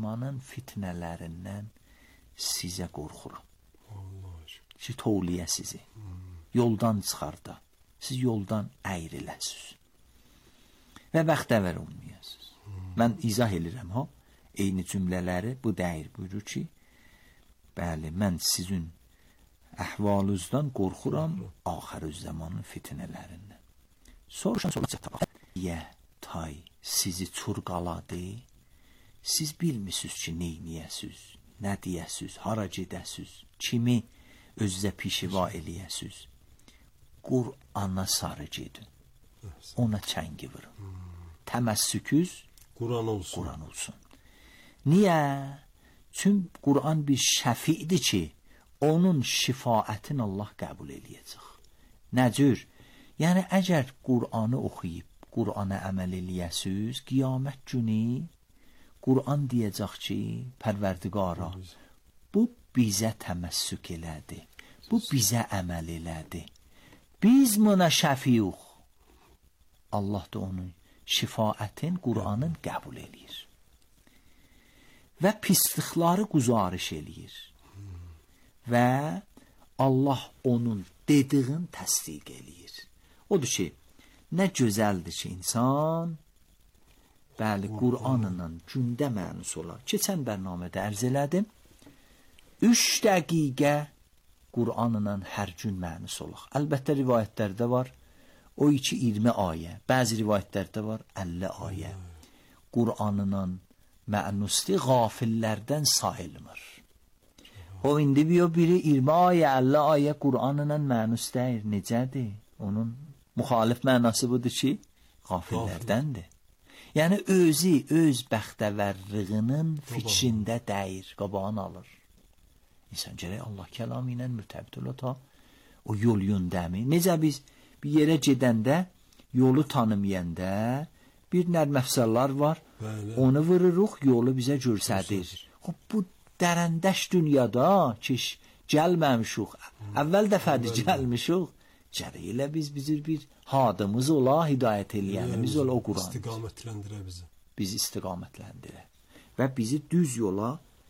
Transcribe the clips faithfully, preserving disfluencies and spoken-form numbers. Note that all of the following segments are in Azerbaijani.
zamanın fitnələrindən sizə qorxuram. Allah ki, tövliyə sizi. Hmm. Yoldan çıxarda. Siz yoldan əyriləsiniz. Və bəxtəvər olmayasınız. Hmm. Mən izah edirəm, ha. Eyni cümlələri bu deyir. Buyurur ki, bəli, mən sizin əhvalınızdan qorxuram, axır zamanın fitnələrindən. Soruşan soruşan yə, tay, sizi çurqaladı. Siz bilmirsiniz ki, neyniyəsiniz, nə deyəsiniz, hara gedəsiniz, kimi özünüzə pişiva eləyəsiniz. Qur'ana sarı gedin. Ona çəngi vurun. Hmm. Təməssüküz Qur'an olsun. Qur'an olsun. Niyə? Çünki Qur'an bir şəfiidir ki, onun şifaətini Allah qəbul eləyəcək. Nə cür? Yəni, əgər Qur'anı oxuyub, Qur'ana əməl eləyəsiniz, qiyamət günü Qur'an deyəcək ki, Pərverdigara, bu bizə təməssük elədi, bu bizə əməl elədi. Biz buna şəfiuq. Allah da onun şifaətin, Qur'anın qəbul eləyir. Və pislikləri quzarış eləyir. Və Allah onun dediğin təsdiq eləyir. Odur ki, nə gözəldir ki, insan, bəli, Qur'anının gündə mənası olar. Keçən bərnamədə ərz elədim, üç dəqiqə Qur'anının hər gün mənası olar. Əlbəttə, rivayətlərdə var, o iki iyirmi ayə, bəzi rivayətlərdə var, əlli ayə. Qur'anının mənası qafillərdən sayılmır. O, indi bir biri iyirmi ayə, əlli ayə Qur'anının mənası deyir, necədir? Onun müxalif mənası budur ki, qafillərdəndir. Yəni, özü, öz bəxtəvərlığının fikrində dəyir, qabağını alır. İnsan gərək Allah kəlamı ilə mürtəbit ola ta o yol yöndəmi. Necə biz bir yerə gedəndə, yolu tanımayəndə bir nərməfsəllar var, bəli. Onu vururuq, yolu bizə görsədir. Xub, bu dərəndəş dünyada ki, gəlməmişuq, əvvəl dəfədir gəlmişuq, gərək elə biz bizim bir hadımız ola, hidayət eləyənimiz ola o Qur'an. İstiqamətləndirə bizi. Bizi istiqamətləndirə. Və bizi düz yola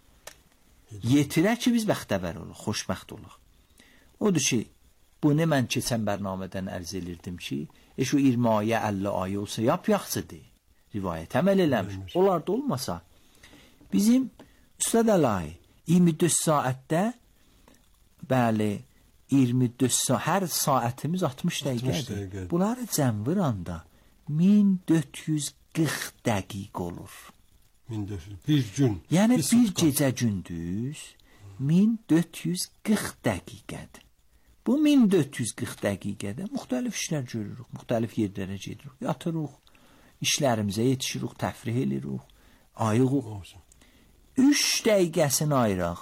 yetirə ki, biz bəxtəvər olaq, xoşbəxt olaq. Odur ki, bunu mən keçən bərnamədən ərz elirdim ki, e şu iyirmi ayə, əlli ayə olsa, yap yaxşıdır. Rivayət əməl eləmiş. Onlar da olmasa, bizim Üstad Əlahi iyirmi dörd saatdə, bəli, iyirmi dörd saat, hər saatimiz altmış dəqiqədir. Bunları cəm vuranda min dörd yüz qırx dəqiq olur. min dörd yüz, bir gün. Yəni bir, bir gecə gündüz min dörd yüz qırx dəqiqədir. Bu min dörd yüz qırx dəqiqədə müxtəlif işlər görürük, müxtəlif yerlərə gedirik, yatırıq, işlərimizə yetişirik, təfrih edirik, ayığıq. Üç dəqiqəsini ayıraq.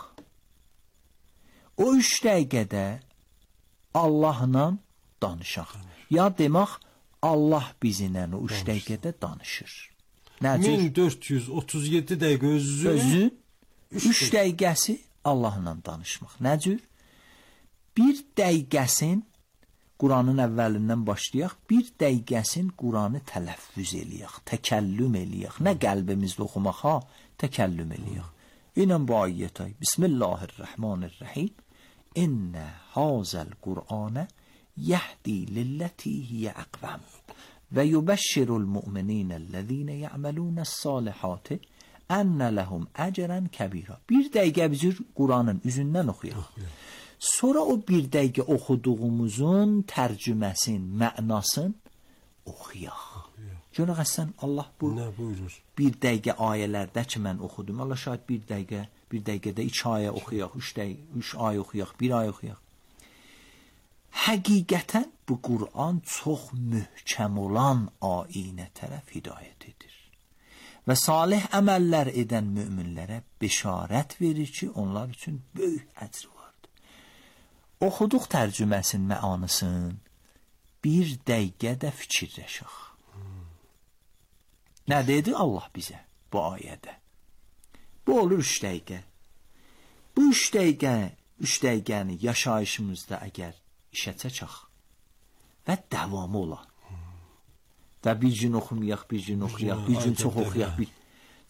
O üç dəqiqədə Allahla danışaq. Ya demək, Allah bizimlə o üç dəqiqədə danışır. Nəcür? min dörd yüz otuz yeddi dəqiqə özü, özü üç dəqiqəsi Allahla danışmaq. Nəcür? Bir dəqiqəsin Quranın əvvəlindən başlayaq, bir dəqiqəsin Quranı tələffüz eləyək, təkəllüm eləyək. Nə qəlbimizdə oxumaq, ha, təkəllüm eləyək. İnən bu ayyətə, Bismillahirrahmanirrahim. İnnə hazəl Qur'anə yəhdi lilləti hiyə əqvəm və yubəşşirul mu'mininəl-ləzīnə ya'malunəs-salihati ənə ləhum əcrən kəbirə. Bir dəqiqə bizi Quranın üzündən oxuyaq. Sonra o bir dəqiqə oxuduğumuzun tərcüməsin, mənasın oxuyaq. Görək əsən Allah bu nə buyurur? Bir dəqiqə ayələrdə ki mən oxudum. Allah şahid bir dəqiqə, bir dəqiqədə iki ayə oxuyaq, üç dəqiqə, üç ayə oxuyaq, bir ayə oxuyaq. Həqiqətən bu Qur'an çox möhkəm olan ayinə tərəf hidayət edir. Və salih əməllər edən möminlərə bəşarət verir ki, onlar üçün böyük əcr vardır. Oxuduq tərcüməsin, məanısın, bir dəqiqədə fikirləşək. Hmm. Nə dedi Allah bizə bu ayədə? Bu olur üç dəqiqə. Bu üç dəqiqə, üç dəqiqəni yaşayışımızda əgər işə çəkək və davamı ola. Hmm. Və bir gün oxumayaq, bir gün oxuyaq, bir gün çox oxuyaq, bir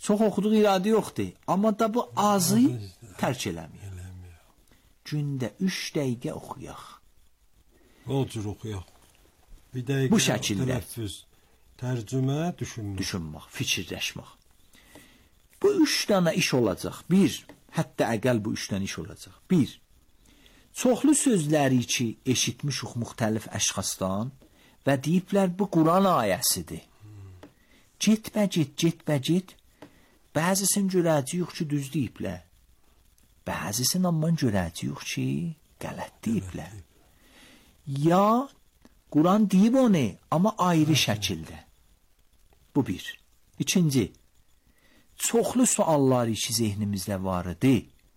Çox oxuduq iradə yoxdur. Amma da bu azı tərk eləmir. Gündə üç dəqiqə oxuyaq. O cür oxuyaq. Bir dəqiqə bu şəkildə tələffüz, tərcümə, düşünmək. Düşünmək, fikirləşmək. Bu üç dənə iş olacaq. Bir, hətta əqəl bu üç dənə iş olacaq. Bir, çoxlu sözləri ki, eşitmişik müxtəlif əşxasdan və deyiblər bu Quran ayəsidir. Hmm. Getbə-get, getbə-get, bəzisini görəcəyik ki, düz deyiblər. Bəzisini amma görəcəyik ki, qələt deyiblər. Ya Quran deyib onu, amma ayrı şəkildə. Bu bir. İkinci, çoxlu suallar ki, zehnimizdə var idi.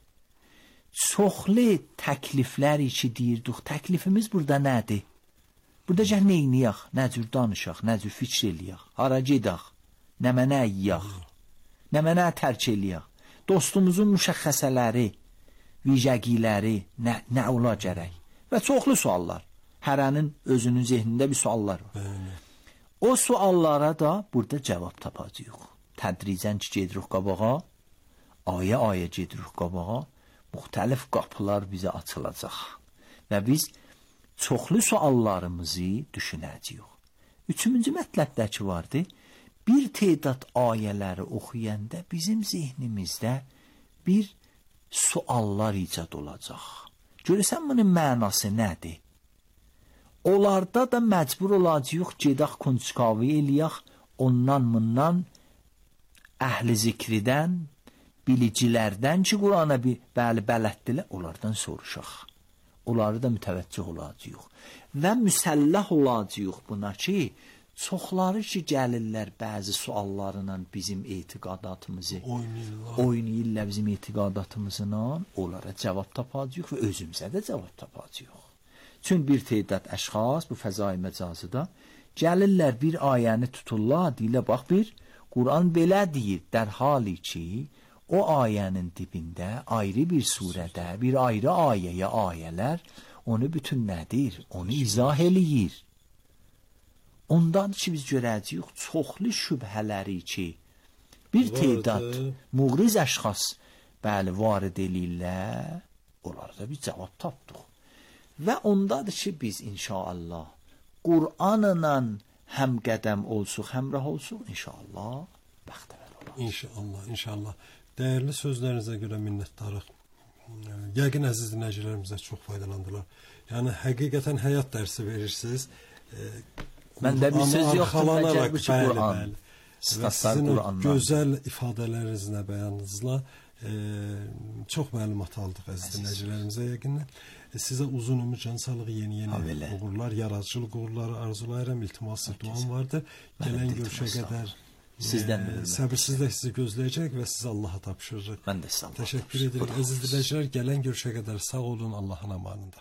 Çoxlu təkliflər ki, deyirdik. Təklifimiz burada nədir? Burada gəl neyniyək, nə cür danışaq, nə cür fikr eləyək, hara gedək, nə mənə yiyək, nə mənə tərk eləyək. Dostumuzun müşəxxəsələri, vicəqiləri, nə, nə ola gərək. Və çoxlu suallar. Hərənin özünün zehnində bir suallar var. Bəli. O suallara da burada cavab tapacağıq. Tədricən ki, gedirik qabağa, ayə-ayə gedirik qabağa, müxtəlif qapılar bizə açılacaq. Və biz çoxlu suallarımızı düşünəcəyik. Üçüncü mətləbdəki vardı, bir tədad ayələri oxuyanda bizim zehnimizdə bir suallar icad olacaq. Görəsən bunun mənası nədir? Onlarda da məcbur olacağıq, gedək kunçkavi eləyək, ondan bundan, əhli zikridən, bilicilərdən ki, Qurana bir bəli bələddirlər, onlardan soruşaq. Onları da mütəvəccüh olacağıq. Və müsəlləh olacağıq buna ki, çoxları ki, gəlirlər bəzi suallarla bizim etiqadatımızı, oynayırlar, oynayırlar bizim etiqadatımızla, onlara cavab tapacağıq və özümüzə də cavab tapacağıq. Çünki bir tədad əşxas bu fəzai məcazıda gəlirlər bir ayəni tuturlar, deyirlər, bax bir, Quran belə deyir, dərhali ki, o ayənin dibində ayrı bir surədə, bir ayrı ayəyə ayələr onu bütün nədir, onu izah eləyir. Ondan ki, biz görəcəyik çoxlu şübhələri ki, bir tədad muğriz əşxas bəli, varid eləyirlər, onlarda bir cavab tapdıq. Və ondadır ki, biz inşallah Qur'anla həm qədəm olsuq, həmrah olsuq, inşallah bəxtəvər olarıq. İnşallah, inşallah. Dəyərli sözlərinizə görə minnətdarıq. Yəqin əziz dinləyicilərimizə çox faydalandılar. Yəni, həqiqətən həyat dərsi verirsiniz. E, Məndə bir söz yoxdur, məcəl bu ki, Qur'an. Və sizin gözəl ifadələrinizlə, bəyanınızla e, çox məlumat aldıq əziz dinləyicilərimizə yəqindən. Sizə uzun ömür, can sağlığı, yeni-yeni uğurlar, yaradıcılıq uğurları arzulayıram. İltiması, duam vardır. Gələn görüşə qədər sizdən e, səbirsizlə sizi gözləyəcək və sizi Allaha tapşırırıq. Mən də sizə təşəkkür edirik. Əziz dinləyicilər, gələn görüşə qədər sağ olun, Allahın amanında.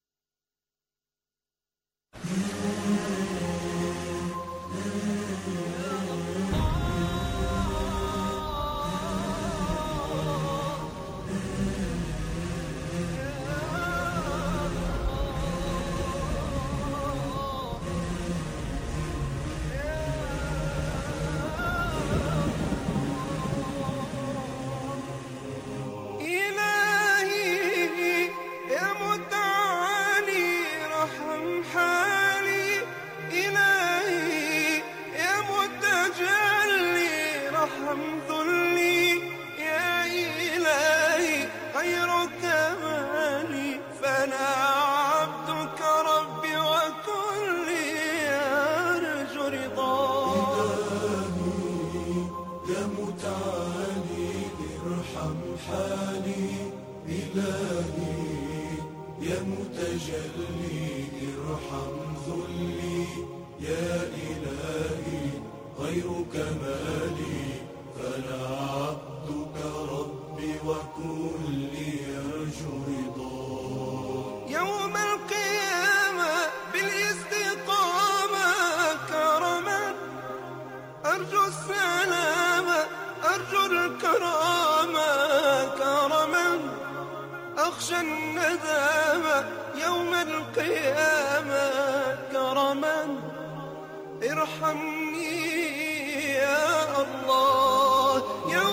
أخشى الندامة يوم القيامة كرما ارحمني يا الله يا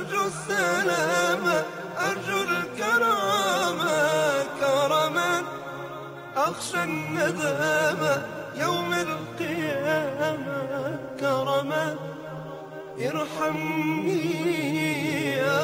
أرجو السلامة أرجو الكرامة كرما أخشى الندامة يوم القيامة كرما ارحمني يا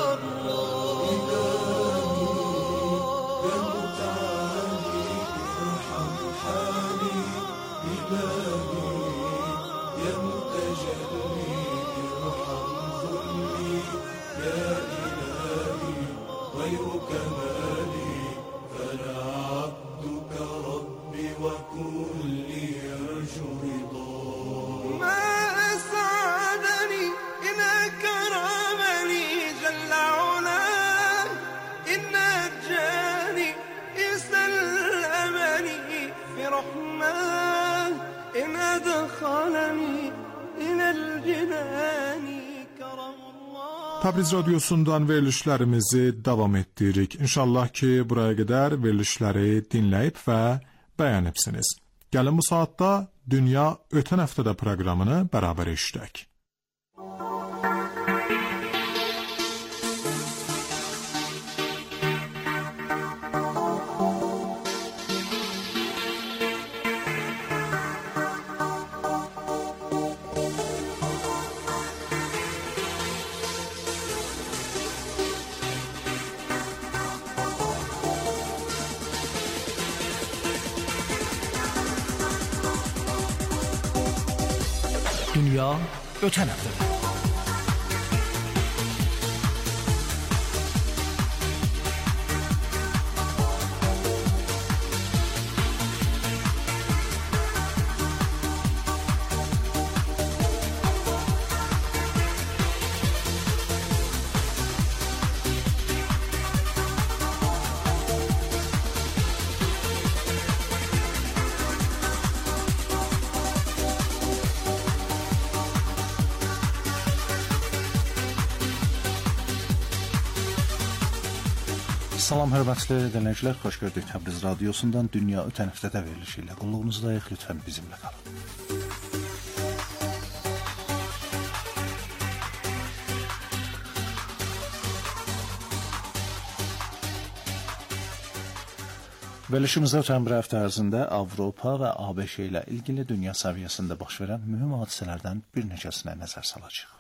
إن أدخلني إلى الجنان كرم الله. Tabriz Radyosu'ndan verilişlərimizi davam etdiririk. İnşallah ki, buraya qədər verilişləri dinləyib və bəyənibsiniz. Gəlin bu saatda Dünya Ötən Həftədə proqramını bərabər eşidək. Dünya Ötən Həftədə. Salam hörmətli dinləyicilər, xoş gördük Təbriz Radyosundan Dünya Ötən Həftədə verilişi ilə. Qulluğunuzdayıq, lütfən bizimlə qalın. Verilişimizdə ötən bir həftə ərzində Avropa və A B Ş ilə ilgili dünya səviyyəsində baş verən mühüm hadisələrdən bir neçəsinə nəzər salacağıq.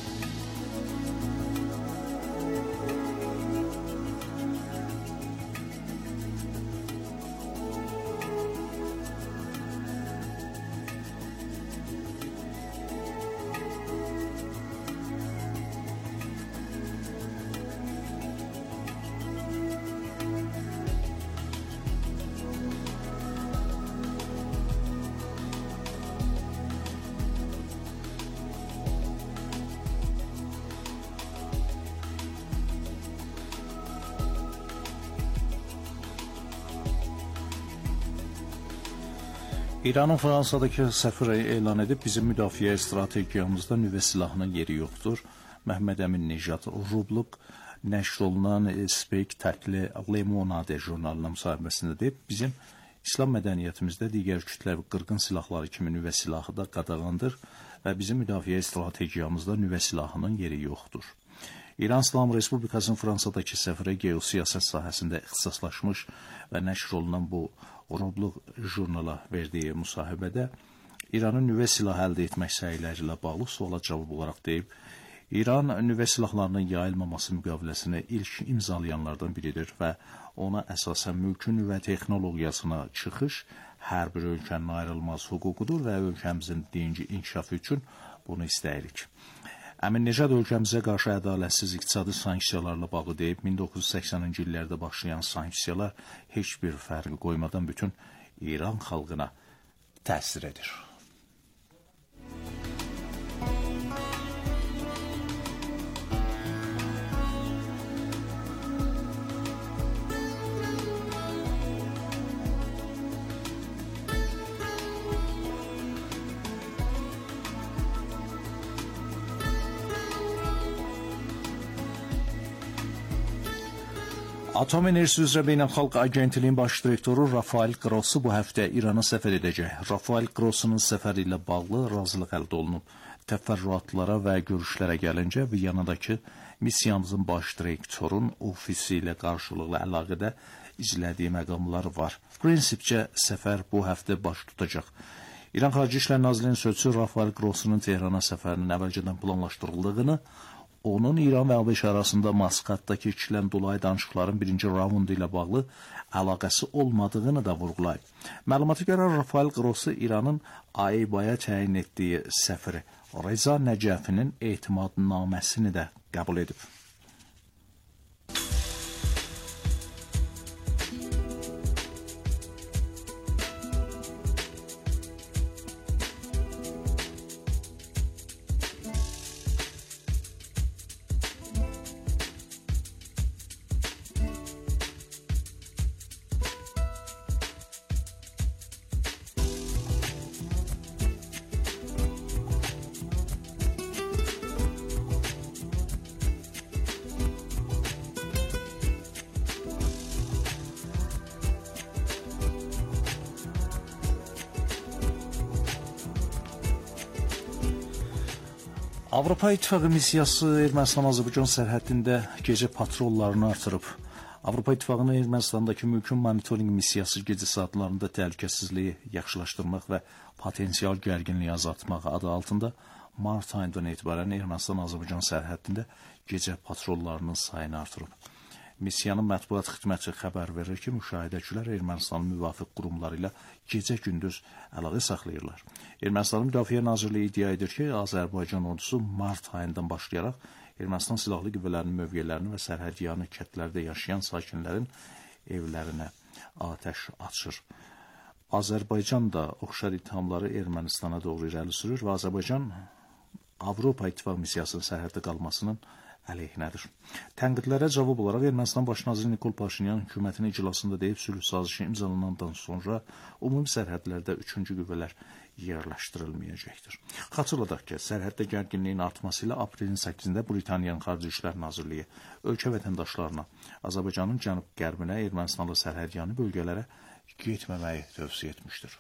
İranın Fransadakı səfiri elan edib, bizim müdafiə strategiyamızda nüvə silahının yeri yoxdur. Məhməd Əmin Nejad Rubluq nəşr olunan Spek Təkli Le Monde jurnalına müsahibəsində deyib, bizim İslam mədəniyyətimizdə digər kütləvi qırğın silahları kimi nüvə silahı da qadağandır və bizim müdafiə strategiyamızda nüvə silahının yeri yoxdur. İran İslam Respublikasının Fransadakı səfiri geosiyasət sahəsində ixtisaslaşmış və nəşr olunan bu Rubluq jurnala verdiyi müsahibədə İranın nüvə silahı əldə etmək səyləri ilə bağlı suala cavab olaraq deyib, İran nüvə silahlarının yayılmaması müqaviləsini ilk imzalayanlardan biridir və ona əsasən mülkün nüvə texnologiyasına çıxış hər bir ölkənin ayrılmaz hüququdur və ölkəmizin dinci inkişafı üçün bunu istəyirik. Əmin Nejad ölkəmizə qarşı ədalətsiz iqtisadi sanksiyalarla bağlı deyib, min doqquz yüz səksəninci illərdə başlayan sanksiyalar heç bir fərqi qoymadan bütün İran xalqına təsir edir. Atom Enerjisi üzrə Beynəlxalq Agentliyin baş direktoru Rafael Grossi bu həftə İrana səfər edəcək. Rafael Grossi'nin səfəri ilə bağlı razılıq əldə olunub. Təfərrüatlara və görüşlərə gəlincə Viyanadakı missiyamızın baş direktorun ofisi ilə qarşılıqlı əlaqədə izlədiyi məqamlar var. Prinsipcə səfər bu həftə baş tutacaq. İran Xarici İşlər Nazirliyinin sözçüsü Rafael Grossunun Tehrana səfərinin əvvəlcədən planlaşdırıldığını, onun İran və ABŞ arasında Maskatda keçirilən dolayı danışıqların birinci raundu ilə bağlı əlaqəsi olmadığını da vurğulayıb. Məlumata görə Rafael Grossu İranın Aybaya təyin etdiyi səfiri Reza Nəcəfinin etimadnaməsini də qəbul edib. Avropa İttifaqı missiyası Ermənistan-Azərbaycan sərhədində gecə patrollarını artırıb. Avropa İttifaqının Ermənistandakı mülkün monitorinq missiyası gecə saatlarında təhlükəsizliyi yaxşılaşdırmaq və potensial gərginliyi azaltmaq adı altında mart ayından etibarən Ermənistan-Azərbaycan sərhədində gecə patrollarının sayını artırıb. Missiyanın mətbuat xidməti xəbər verir ki, müşahidəçilər Ermənistanın müvafiq qurumları ilə gecə-gündüz əlaqə saxlayırlar. Ermənistanın Müdafiə Nazirliyi iddia edir ki, Azərbaycan ordusu mart ayından başlayaraq Ermənistan silahlı qüvvələrinin mövqelərini və sərhədyanı kəndlərdə yaşayan sakinlərin evlərinə atəş açır. Azərbaycan da oxşar ittihamları Ermənistana doğru irəli sürür və Azərbaycan Avropa İttifaq missiyasının sərhəddə qalmasının əleyhinədir. Tənqidlərə cavab olaraq Ermənistan Baş naziri Nikol Paşinyan hökumətinin iclasında deyib, sülh sazişi imzalanandan sonra ümumi sərhədlərdə üçüncü qüvvələr yerləşdirilməyəcəkdir. Xatırladaq ki, sərhəddə gərginliyin artması ilə aprelin səkkizində Britaniyanın Xarici İşlər Nazirliyi ölkə vətəndaşlarına Azərbaycanın cənub-qərbinə Ermənistanlı sərhədyanı bölgələrə getməməyi tövsiyə etmişdir.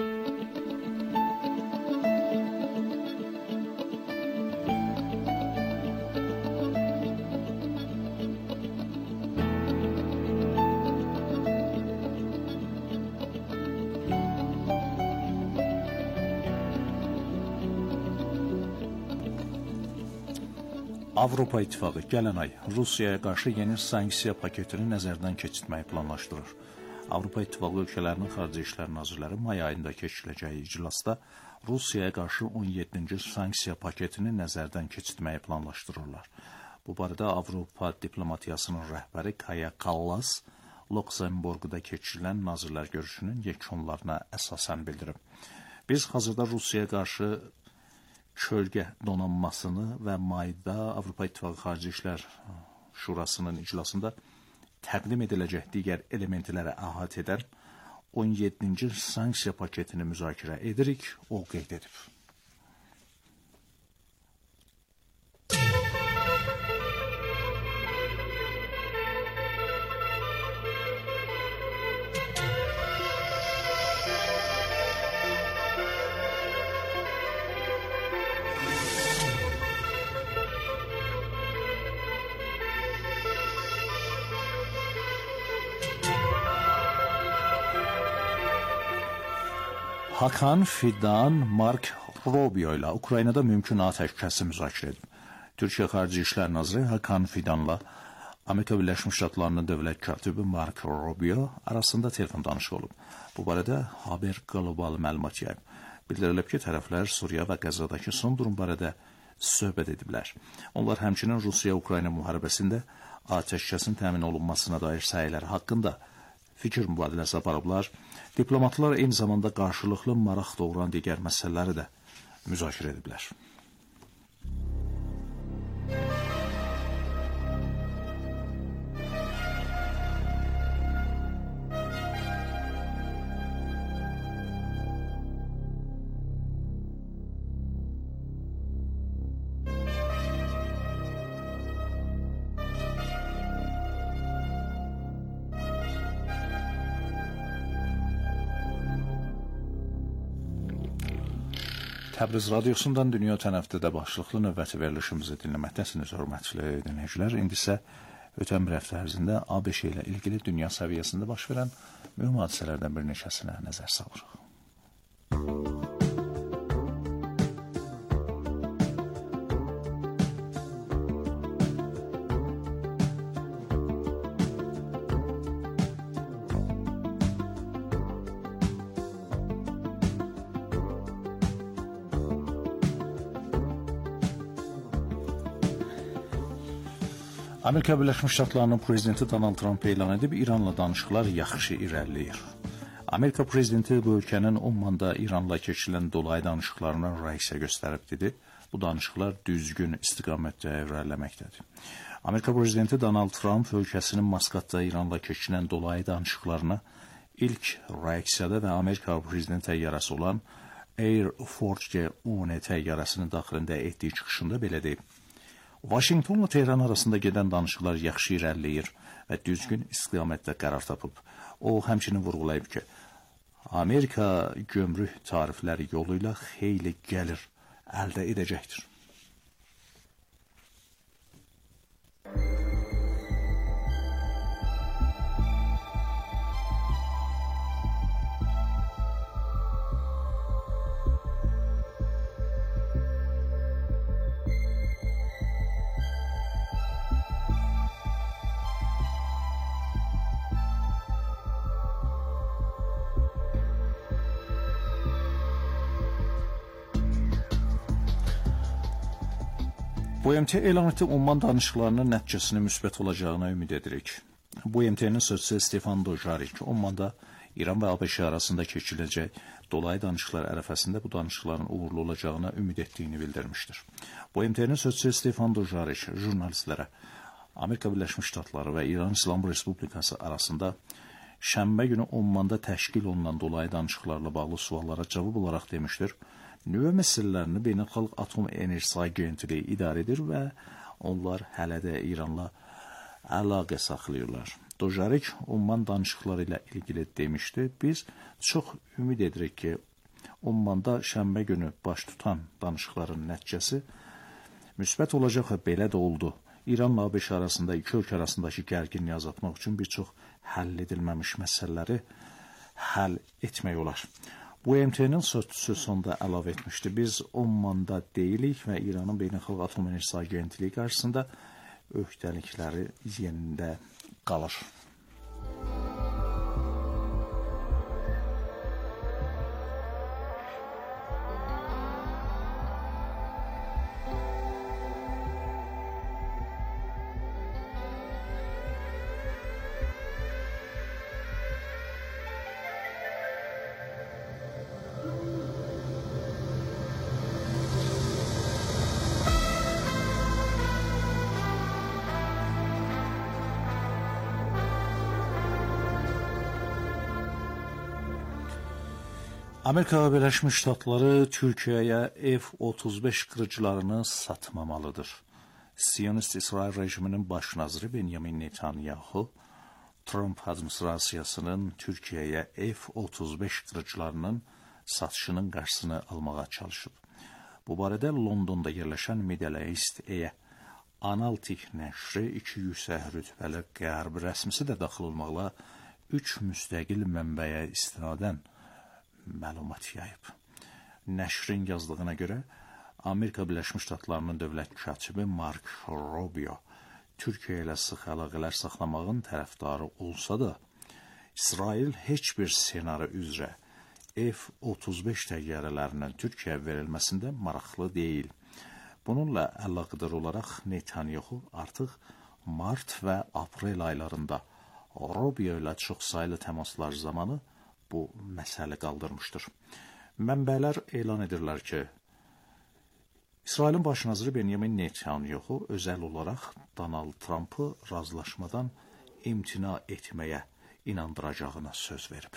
Avropa İttifaqı gələn ay Rusiyaya qarşı yeni sanksiya paketini nəzərdən keçirməyi planlaşdırır. Avropa İttifaqı ölkələrinin Xarici İşlər Nazirləri may ayında keçiriləcəyi iclasda Rusiyaya qarşı on yeddinci sanksiya paketini nəzərdən keçirməyi planlaşdırırlar. Bu barədə Avropa diplomatiyasının rəhbəri Kaya Kallas Lüksemburqda keçirilən nazirlər görüşünün yekunlarına əsasən bildirib. Biz hazırda Rusiyaya qarşı kölgə donanmasını və mayda Avropa İttifaqı Xarici İşlər Şurasının iclasında təqdim ediləcək digər elementlərə əhatə edən on yeddinci sanksiya paketini müzakirə edirik, o qeyd edib. Hakan Fidan Mark Rubio ilə Ukraynada mümkün atəşkəsi müzakirə edib. Türkiyə Xarici İşlər Naziri Hakan Fidanla Amerika Birləşmiş Ştatlarının dövlət katibi Mark Rubio arasında telefon danışığı olub. Bu barədə Haber Global məlumat yayıb. Bildirilib ki, tərəflər Suriya və Qəzzadakı son durum barədə söhbət ediblər. Onlar həmçinin Rusiya-Ukrayna müharibəsində atəşkəsin təmin olunmasına dair səyləri haqqında fikir mübadiləsi aparıblar. Diplomatlar eyni zamanda qarşılıqlı maraq doğuran digər məsələləri də müzakirə ediblər. Təbriz radiosundan Dünya Ötən Həftədə başlıqlı növbəti verilişimizi dinləməkdəsiniz, hörmətli dinləyicilər. İndi isə ötən bir həftə ərzində ABŞ ilə ilgili dünya səviyyəsində baş verən mühüm hadisələrdən bir neçəsinə nəzər salırıq. Amerika Birləşmiş Ştatlarının prezidenti Donald Trump elan edib, İranla danışıqlar yaxşı irəliləyir. Amerika prezidenti bu ölkənin Ommanda İranla keçirilən dolayı danışıqlarına rəisə göstərib dedi. Bu danışıqlar düzgün istiqamətdə irəliləməkdədir. Amerika prezidenti Donald Trump ölkəsinin Maskatda İranla keçirilən dolayı danışıqlarına ilk reaksiyada və Amerika prezidenti təyyarəsi olan Air Force on təyyarəsinin daxilində etdiyi çıxışında belə deyib. Washingtonla Tehran arasında gedən danışıqlar yaxşı irəliləyir və düzgün istiqamətdə qərar tapıb. O, həmçinin vurğulayıb ki, Amerika gömrük tarifləri yolu ilə xeyli gəlir əldə edəcəkdir. B M T elan etdi, Umman danışıqlarının nəticəsinin müsbət olacağına ümid edirik. B M T'nin sözçüsü Stefan Dujarric, Umman'da İran və ABŞ arasında keçiriləcək dolayı danışıqlar ərəfəsində bu danışıqların uğurlu olacağına ümid etdiyini bildirmişdir. B M T'nin sözçüsü Stefan Dujarric jurnalistlərə Amerika Birləşmiş Ştatları və İran İslam Respublikası arasında şənbə günü Umman'da təşkil olunan dolayı danışıqlarla bağlı suallara cavab olaraq demişdir. Nüvə məsələlərini Beynəlxalq Atom Enerjisi Agentliyi idarə edir və onlar hələ də İranla əlaqə saxlayırlar. Dujarric Umman danışıqları ilə ilgili demişdi. Biz çox ümid edirik ki, Umman'da şənbə günü baş tutan danışıqların nəticəsi müsbət olacaq və belə də oldu. İranla ABŞ arasında iki ölkə arasındakı gərginliyi azaltmaq üçün bir çox həll edilməmiş məsələləri həll etmək olar. B M T'nin sözçüsü sonda əlavə etmişdi. Biz Umman'da deyilik və İranın Beynəlxalq Atom Enerjisi Agentliyi qarşısında öhdəlikləri yerində qalır. Amerika Birləşmiş Ştatları Türkiyəyə F otuz beş qırıcılarını satmamalıdır. Siyonist İsrail rejiminin baş naziri Benjamin Netanyahu, Trump administrasiyasının Türkiyəyə F otuz beş qırıcılarının satışının qarşısını almağa çalışıb. Bu barədə Londonda yerləşən Middle East-ə Analytik nəşri iki yüksək rütbəli qərb rəsmisi də daxil olmaqla üç müstəqil mənbəyə istinadən məlumat yayıb. Nəşrin yazdığına görə Amerika Birləşmiş Ştatlarının dövlət katibi Mark Rubio Türkiyə ilə sıx əlaqələr saxlamağın tərəfdarı olsa da, İsrail heç bir ssenari üzrə F otuz beş təyyarələrinin Türkiyəyə verilməsində maraqlı deyil. Bununla əlaqədar olaraq Netanyahu artıq mart və aprel aylarında Rubio ilə çox saylı təmaslar zamanı bu məsələ qaldırmışdır. Mənbələr elan edirlər ki, İsrailin baş naziri Benjamin Netanyahu özəl olaraq Donald Trump'ı razılaşmadan imtina etməyə inandıracağına söz verib.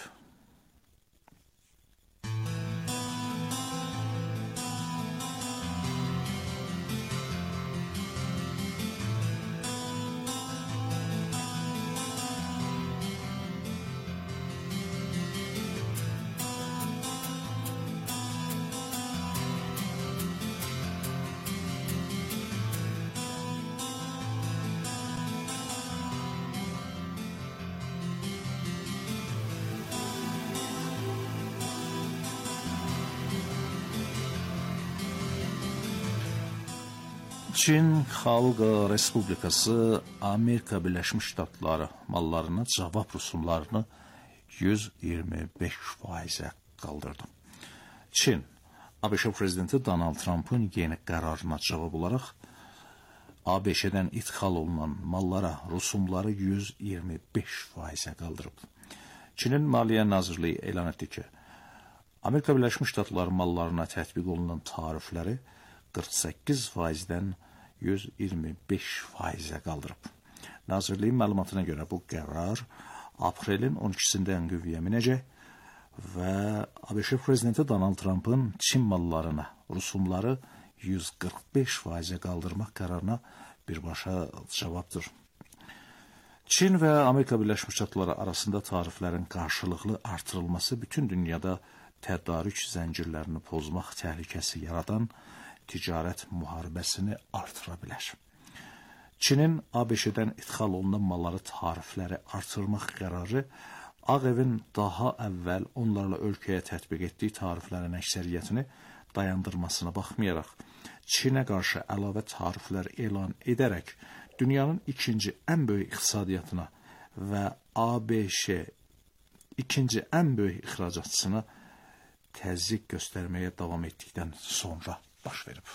Çin Xalq Respublikası Amerika Birləşmiş Ştatları mallarına cavab rüsumlarını yüz iyirmi beş faizə qaldırdı. Çin, ABŞ prezidenti Donald Trump'ın yeni qərarına cavab olaraq A B Ş'dən ithal olunan mallara rüsumları yüz iyirmi beş faizə qaldırıb. Çinin Maliyyə Nazirliyi elan etdi ki, Amerika Birləşmiş Ştatları mallarına tətbiq olunan tarifləri qırx səkkiz faizdən yüz iyirmi beş faizə qaldırıb. Nazirliyin məlumatına görə bu qərar aprelin on ikisindən qüvvəyə minəcək və ABŞ prezidenti Donald Trump'ın Çin mallarına rüsumları yüz qırx beş faizə qaldırmaq qərarına birbaşa cavabdır. Çin və Amerika Birləşmiş Ştatları arasında tariflərin qarşılıqlı artırılması bütün dünyada tədarük zəncirlərini pozmaq təhlükəsi yaradan ticarət müharibəsini artıra bilər. Çinin A B Ş'dən ithal olunan malları tarifləri artırmaq qərarı Ağ Evin daha əvvəl onlarla ölkəyə tətbiq etdiyi tariflərin əksəriyyətini dayandırmasına baxmayaraq, Çinə qarşı əlavə tariflər elan edərək dünyanın ikinci ən böyük iqtisadiyyatına və A B Ş ikinci ən böyük ixracatçısına təzyiq göstərməyə davam etdikdən sonra baş verib.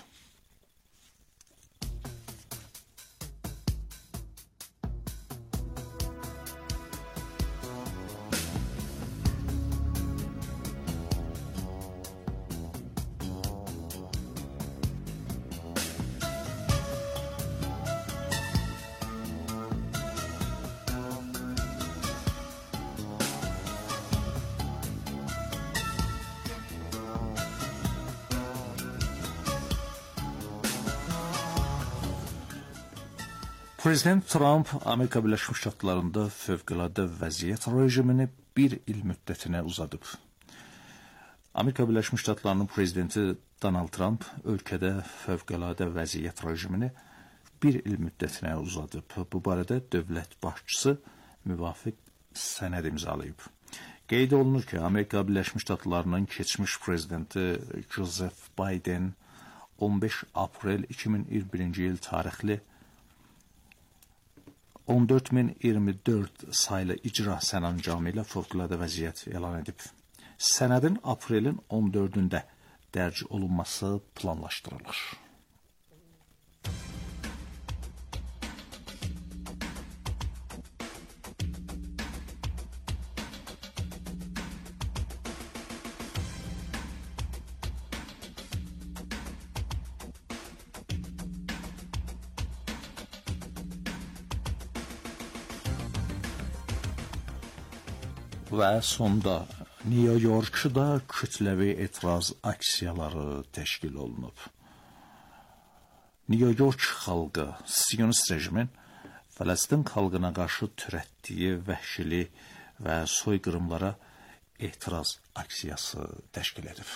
Prezident Trump Amerika Birləşmiş Ştatlarında fövqəladə vəziyyət rejimini bir il müddətinə uzadıb. Amerika Birləşmiş Ştatlarının prezidenti Donald Trump ölkədə fövqəladə vəziyyət rejimini bir il müddətinə uzadıb. Bu barədə dövlət başçısı müvafiq sənəd imzalayıb. Qeyd olunur ki, Amerika Birləşmiş Ştatlarının keçmiş prezidenti Joseph Biden on beş aprel iki min iyirmi birinci il tarixli on dörd min iyirmi dörd saylı icra sərəncamı ilə fövqəladə vəziyyət elan edib. Sənədin aprelin on dördündə dərc olunması planlaşdırılır. Və sonda New Yorkda kütləvi etiraz aksiyaları təşkil olunub. New York xalqı Siyonist rejimin Fələstin xalqına qarşı törətdiyi vəhşili və soyqırımlara etiraz aksiyası təşkil edib.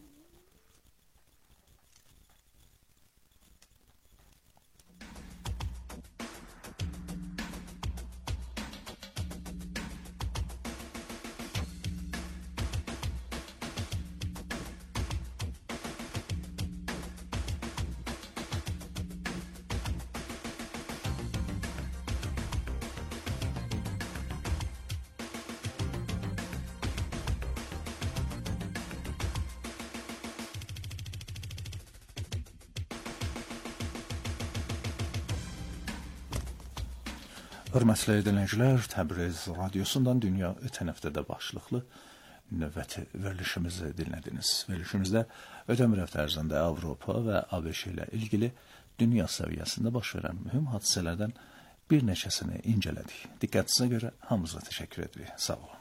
Hörmətli dinləyicilər, Təbriz radiosundan dünya ötən həftədə başlıqlı növbəti verilişimizi dinlədiniz. Verilişimizdə ötən bir həftə ərzində Avropa və A B Ş ilə ilgili dünya səviyyəsində baş verən mühüm hadisələrdən bir neçəsini incələdik. Diqqətinizə görə hamınıza təşəkkür edirik. Sağ olun.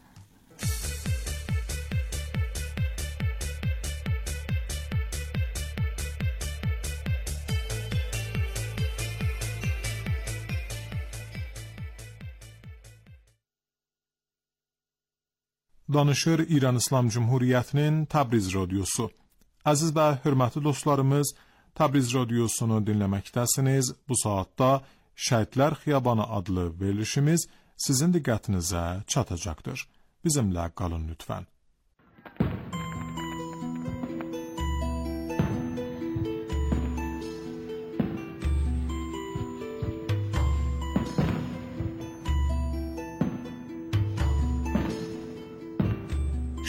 Danışır İran İslam Cumhuriyyətinin Təbriz radiosu. Əziz və hörmətli dostlarımız, Təbriz radiosunu dinləməkdəsiniz. Bu saatda Şəhidlər Xiyabanı adlı verilişimiz sizin diqqətinizə çatacaqdır. Bizimlə qalın lütfən.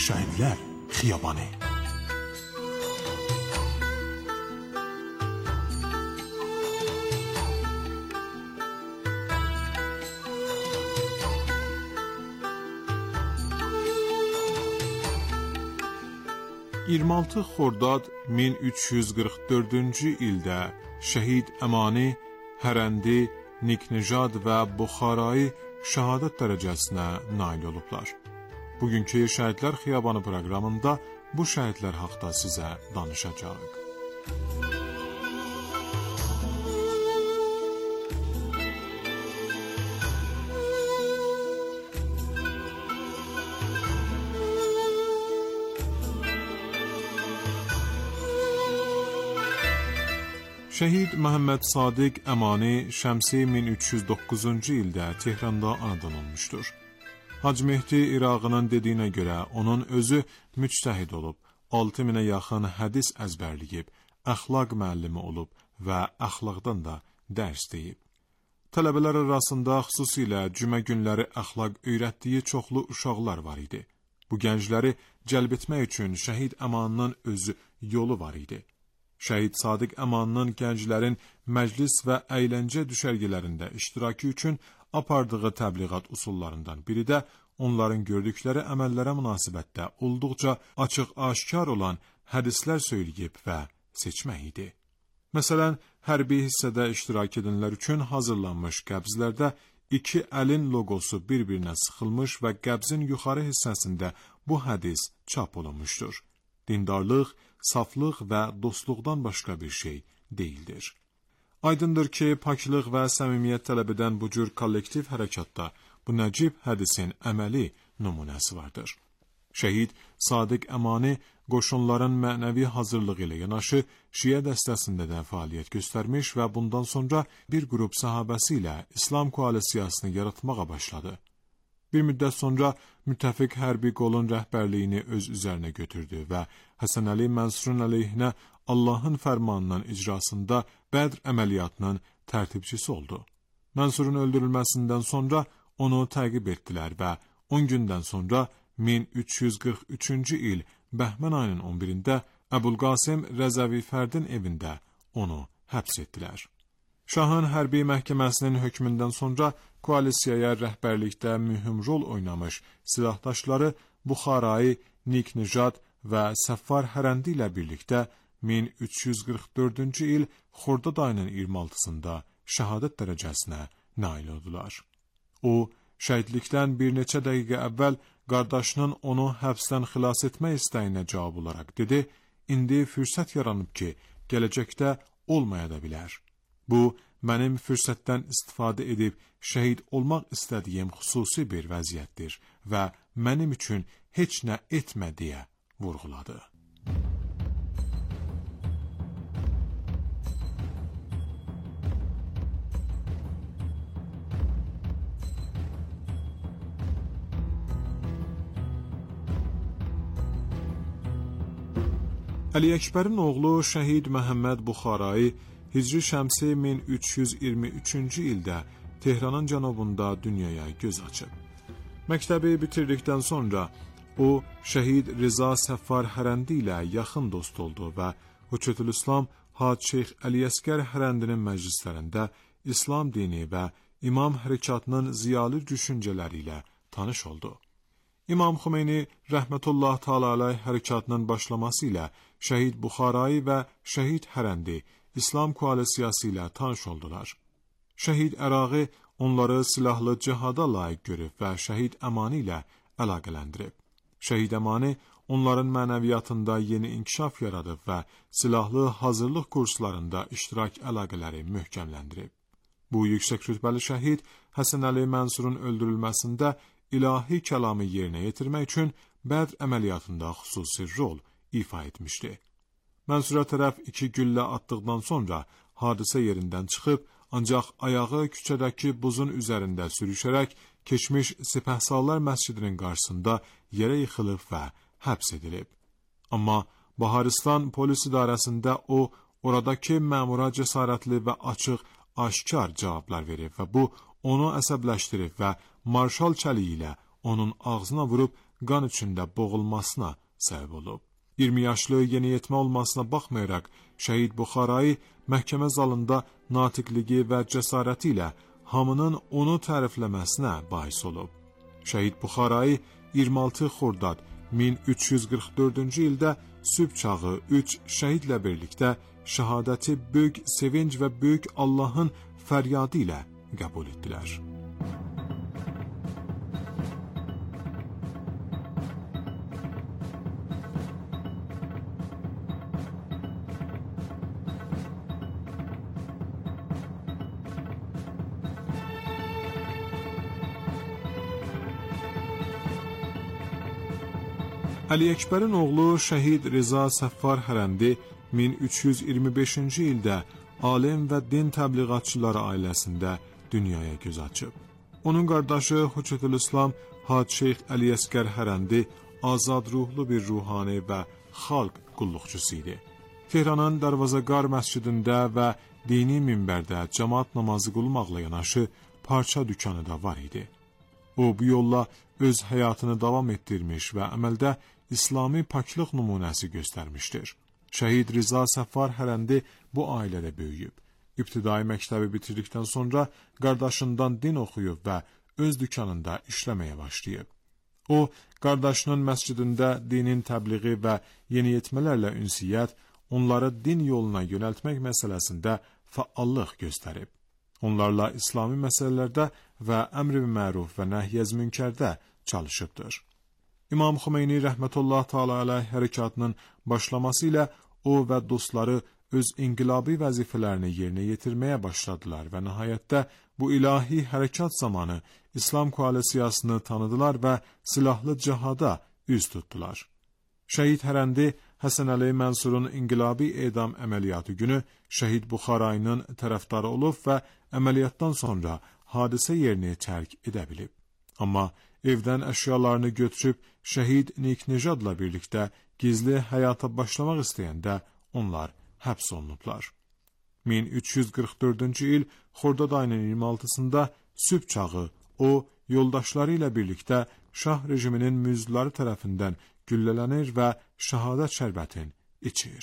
Şəhidlər Xiyabanı. iyirmi altı Xordad min üç yüz qırx dördüncü ildə Şəhid Əmani, Hərəndi, Niknijad və Buxarayı şəhadət dərəcəsinə nail olublar. Bugünkü Şəhidlər Xiyabanı proqramında bu şəhidlər haqda sizə danışacağıq. Şəhid Məhəmməd Sadiq Əmani Şəmsi min üç yüz doqquzuncu ildə Tehranda anadan olmuşdur. Hacı Mehdi İraqının dediyinə görə onun özü müctəhid olub, altı minə yaxın hədis əzbərləyib, əxlaq müəllimi olub və əxlaqdan da dərs deyib. Tələbələr arasında xüsusilə cümə günləri əxlaq öyrətdiyi çoxlu uşaqlar var idi. Bu gəncləri cəlb etmək üçün Şəhid Əmanının özü yolu var idi. Şəhid Sadiq Əmanının gənclərin məclis və əyləncə düşərgələrində iştirakı üçün apardığı təbliğat usullarından biri də onların gördükləri əməllərə münasibətdə olduqca açıq-aşkar olan hədislər söyləyib və seçmək idi. Məsələn, hərbi hissədə iştirak edənlər üçün hazırlanmış qəbzlərdə iki əlin loqosu bir-birinə sıxılmış və qəbzin yuxarı hissəsində bu hədis çap olunmuşdur. Dindarlıq, saflıq və dostluqdan başqa bir şey deyildir. Aydındır ki, paklıq və səmimiyyət tələb edən bu cür kollektiv hərəkatda bu nəcib hədisin əməli nümunəsi vardır. Şəhid Sadiq Əmani qoşunların mənəvi hazırlığı ilə yanaşı Şiə dəstəsində də fəaliyyət göstərmiş və bundan sonra bir qrup sahabəsi ilə İslam koalisiyasını yaratmağa başladı. Bir müddət sonra müttəfiq hərbi qolun rəhbərliyini öz üzərinə götürdü və Həsən Əli Mənsurun əleyhinə Allahın fərmanının icrasında Bədr əməliyyatının tərtibçisi oldu. Mənsurun öldürülməsindən sonra onu təqib etdilər və on gündən sonra min üç yüz qırx üçüncü il Bəhmən ayının on birində Əbulqasim Rəzəvi Fərdin evində onu həbs etdilər. Şahın hərbi məhkəməsinin hökmündən sonra koalisiyaya rəhbərlikdə mühüm rol oynamış silahdaşları Buxarayı, Niknijad və Səffar Hərəndi ilə birlikdə min üç yüz qırx dördüncü il Xordad ayının iyirmi altısında şəhadət dərəcəsinə nail oldular. O, şəhidlikdən bir neçə dəqiqə əvvəl qardaşının onu həbsdən xilas etmək istəyinə cavab olaraq dedi, indi fürsət yaranıb ki, gələcəkdə olmaya da bilər. Bu, mənim fürsətdən istifadə edib şəhid olmaq istədiyim xüsusi bir vəziyyətdir və mənim üçün heç nə etmə deyə vurğuladı. Əli Əkbərin oğlu Şəhid Məhəmməd Buxarayı Hicri Şəmsi min üç yüz iyirmi üçüncü ildə Tehranın cənubunda dünyaya göz açıb. Məktəbi bitirdikdən sonra o, Şəhid Rıza Səffar Hərəndi ilə yaxın dost oldu və Höçətülislam Hacı Şeyx Əli Əsgər Hərəndinin məclislərində İslam dini və İmam hərəkatının ziyalı düşüncələri ilə tanış oldu. İmam Xümeyni rəhmətullah təala aleyh hərəkatının başlaması ilə Şəhid Buxarayı və Şəhid Hərəndi İslam koalisiyası ilə tanış oldular. Şəhid Ərağı onları silahlı cihada layiq görüb və Şəhid Əmani ilə əlaqələndirib. Şəhid Əmani onların mənəviyyatında yeni inkişaf yaradıb və silahlı hazırlıq kurslarında iştirak əlaqələri möhkəmləndirib. Bu yüksək rütbəli şəhid Həsən Əli Mənsurun öldürülməsində ilahi kəlamı yerinə yetirmək üçün Bədr əməliyyatında xüsusi rol ifa etmişdi. Mənsura tərəf iki güllə atdıqdan sonra hadisə yerindən çıxıb, ancaq ayağı küçədəki buzun üzərində sürüşərək keçmiş Sipəhsallar məscidinin qarşısında yerə yıxılıb və həbs edilib. Amma Baharistan polis idarəsində o, oradakı məmura cəsarətli və açıq, aşkar cavablar verib və bu, onu əsəbləşdirib və marşal çəliyi ilə onun ağzına vurub qan içində boğulmasına səbəb olub. iyirmi yaşlı yeniyetmə olmasına baxmayaraq, şəhid Buxarai məhkəmə zalında natiqliyi və cəsarəti ilə hamının onu tərifləməsinə bais olub. Şəhid Buxarai iyirmi altı Xordad min üç yüz qırx dördüncü ildə sübh çağı üç şəhidlə birlikdə şəhadəti böyük sevinc və böyük Allahın fəryadı ilə qəbul etdilər. Əli Əkbərin oğlu şəhid Rza Səffar Hərəndi min üç yüz iyirmi beşinci ildə alim və din təbliğatçıları ailəsində dünyaya göz açıb. Onun qardaşı Hüccətülislam Hacı Şeyx Əli Əsgər Hərəndi azad ruhlu bir ruhani və xalq qulluqçusu idi. Tehranın Darvazaqar məscidində və dini minbərdə cəmaat namazı qılmaqla yanaşı parça dükanı da var idi. O bu yolla öz həyatını davam etdirmiş və əməldə İslami paklıq nümunəsi göstərmişdir. Şəhid Rza Səffar Hərəndi bu ailədə böyüyüb. İbtidai məktəbi bitirdikdən sonra qardaşından din oxuyub və öz dükanında işləməyə başlayıb. O, qardaşının məscidində dinin təbliği və yeniyetmələrlə ünsiyyət, onları din yoluna yönəltmək məsələsində fəallıq göstərib. Onlarla İslami məsələlərdə və əmr-i məruf və nəhy-əz münkərdə çalışıbdır. İmam Xomeyni rəhmətullah təala əleyh hərəkatının başlaması ilə o və dostları öz inqilabi vəzifələrini yerinə yetirməyə başladılar və nəhayətdə bu ilahi hərəkat zamanı İslam koalisiyasını tanıdılar və silahlı cihada üz tutdular. Şəhid Hərəndi Həsən Əli Mənsurun inqilabi edam əməliyyatı günü şəhid Buxarayının tərəfdarı olub və əməliyyatdan sonra hadisə yerini tərk edə bilib. Amma evdən əşyalarını götürüb şəhid Niknejadla birlikdə gizli həyata başlamaq istəyəndə onlar həbs olunublar. min üç yüz qırx dördüncü il Xordad ayının iyirmi altısında sübh çağı o yoldaşları ilə birlikdə şah rejiminin müzləri tərəfindən güllələnir və şəhadət şərbətin içir.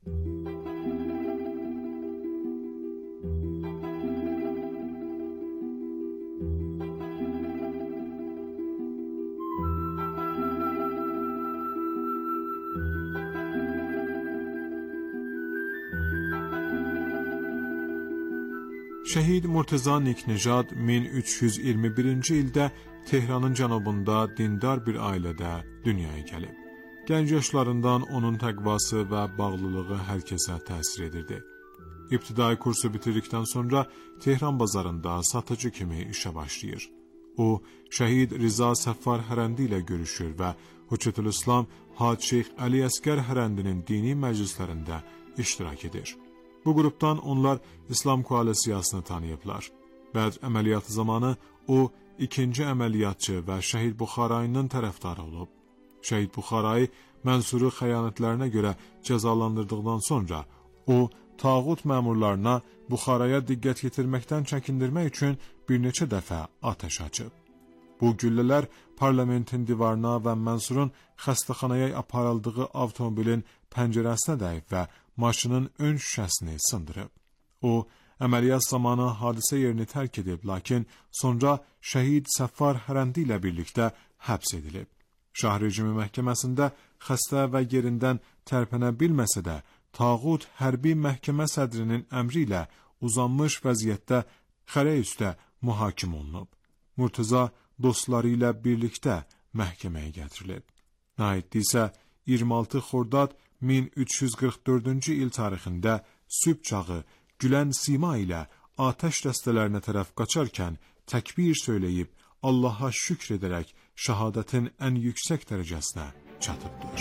Şəhid Murteza Niknejad min üç yüz iyirmi birinci ildə Tehranın cənubunda dindar bir ailədə dünyaya gəlib. Gənc yaşlarından onun təqvası və bağlılığı hər kəsə təsir edirdi. İbtidai kursu bitirdikdən sonra Tehran bazarında satıcı kimi işə başlayır. O, şəhid Rza Səffar Hərəndi ilə görüşür və Hüccətülislam Hacı Şeyx Əli Əsgər Hərəndinin dini məclislərində iştirak edir. Bu qrupdan onlar İslam koalisiyasını tanıyıblar. Bədr əməliyyatı zamanı o, ikinci əməliyyatçı və şəhid Buxarayının tərəfdarı olub. Şəhid Buxaray Mənsuru xəyanətlərinə görə cəzalandırdıqdan sonra o, tağut məmurlarına Buxaraya diqqət yetirməkdən çəkindirmək üçün bir neçə dəfə atəş açıb. Bu güllələr parlamentin divarına və Mənsurun xəstəxanaya aparıldığı avtomobilin pəncərəsinə dəyib və maşının ön şüşəsini sındırıb. O, əməliyyat zamanı hadisə yerini tərk edib, lakin sonra şəhid Səffar Hərəndi ilə birlikdə həbs edilib. Şah rejimi məhkəməsində xəstə və yerindən tərpənə bilməsə də, tağut hərbi məhkəmə sədrinin əmri ilə uzanmış vəziyyətdə xərə üstə mühakim olunub. Murteza dostları ilə birlikdə məhkəməyə gətirilib. Nəhayətdə isə iyirmi altı Xordad min üç yüz qırx dördüncü il tarixində sübh çağı gülən sima ilə atəş dəstələrinə tərəf qaçarkən təkbir söyləyib Allaha şükr edərək şəhadətin ən yüksək dərəcəsinə çatıbdır.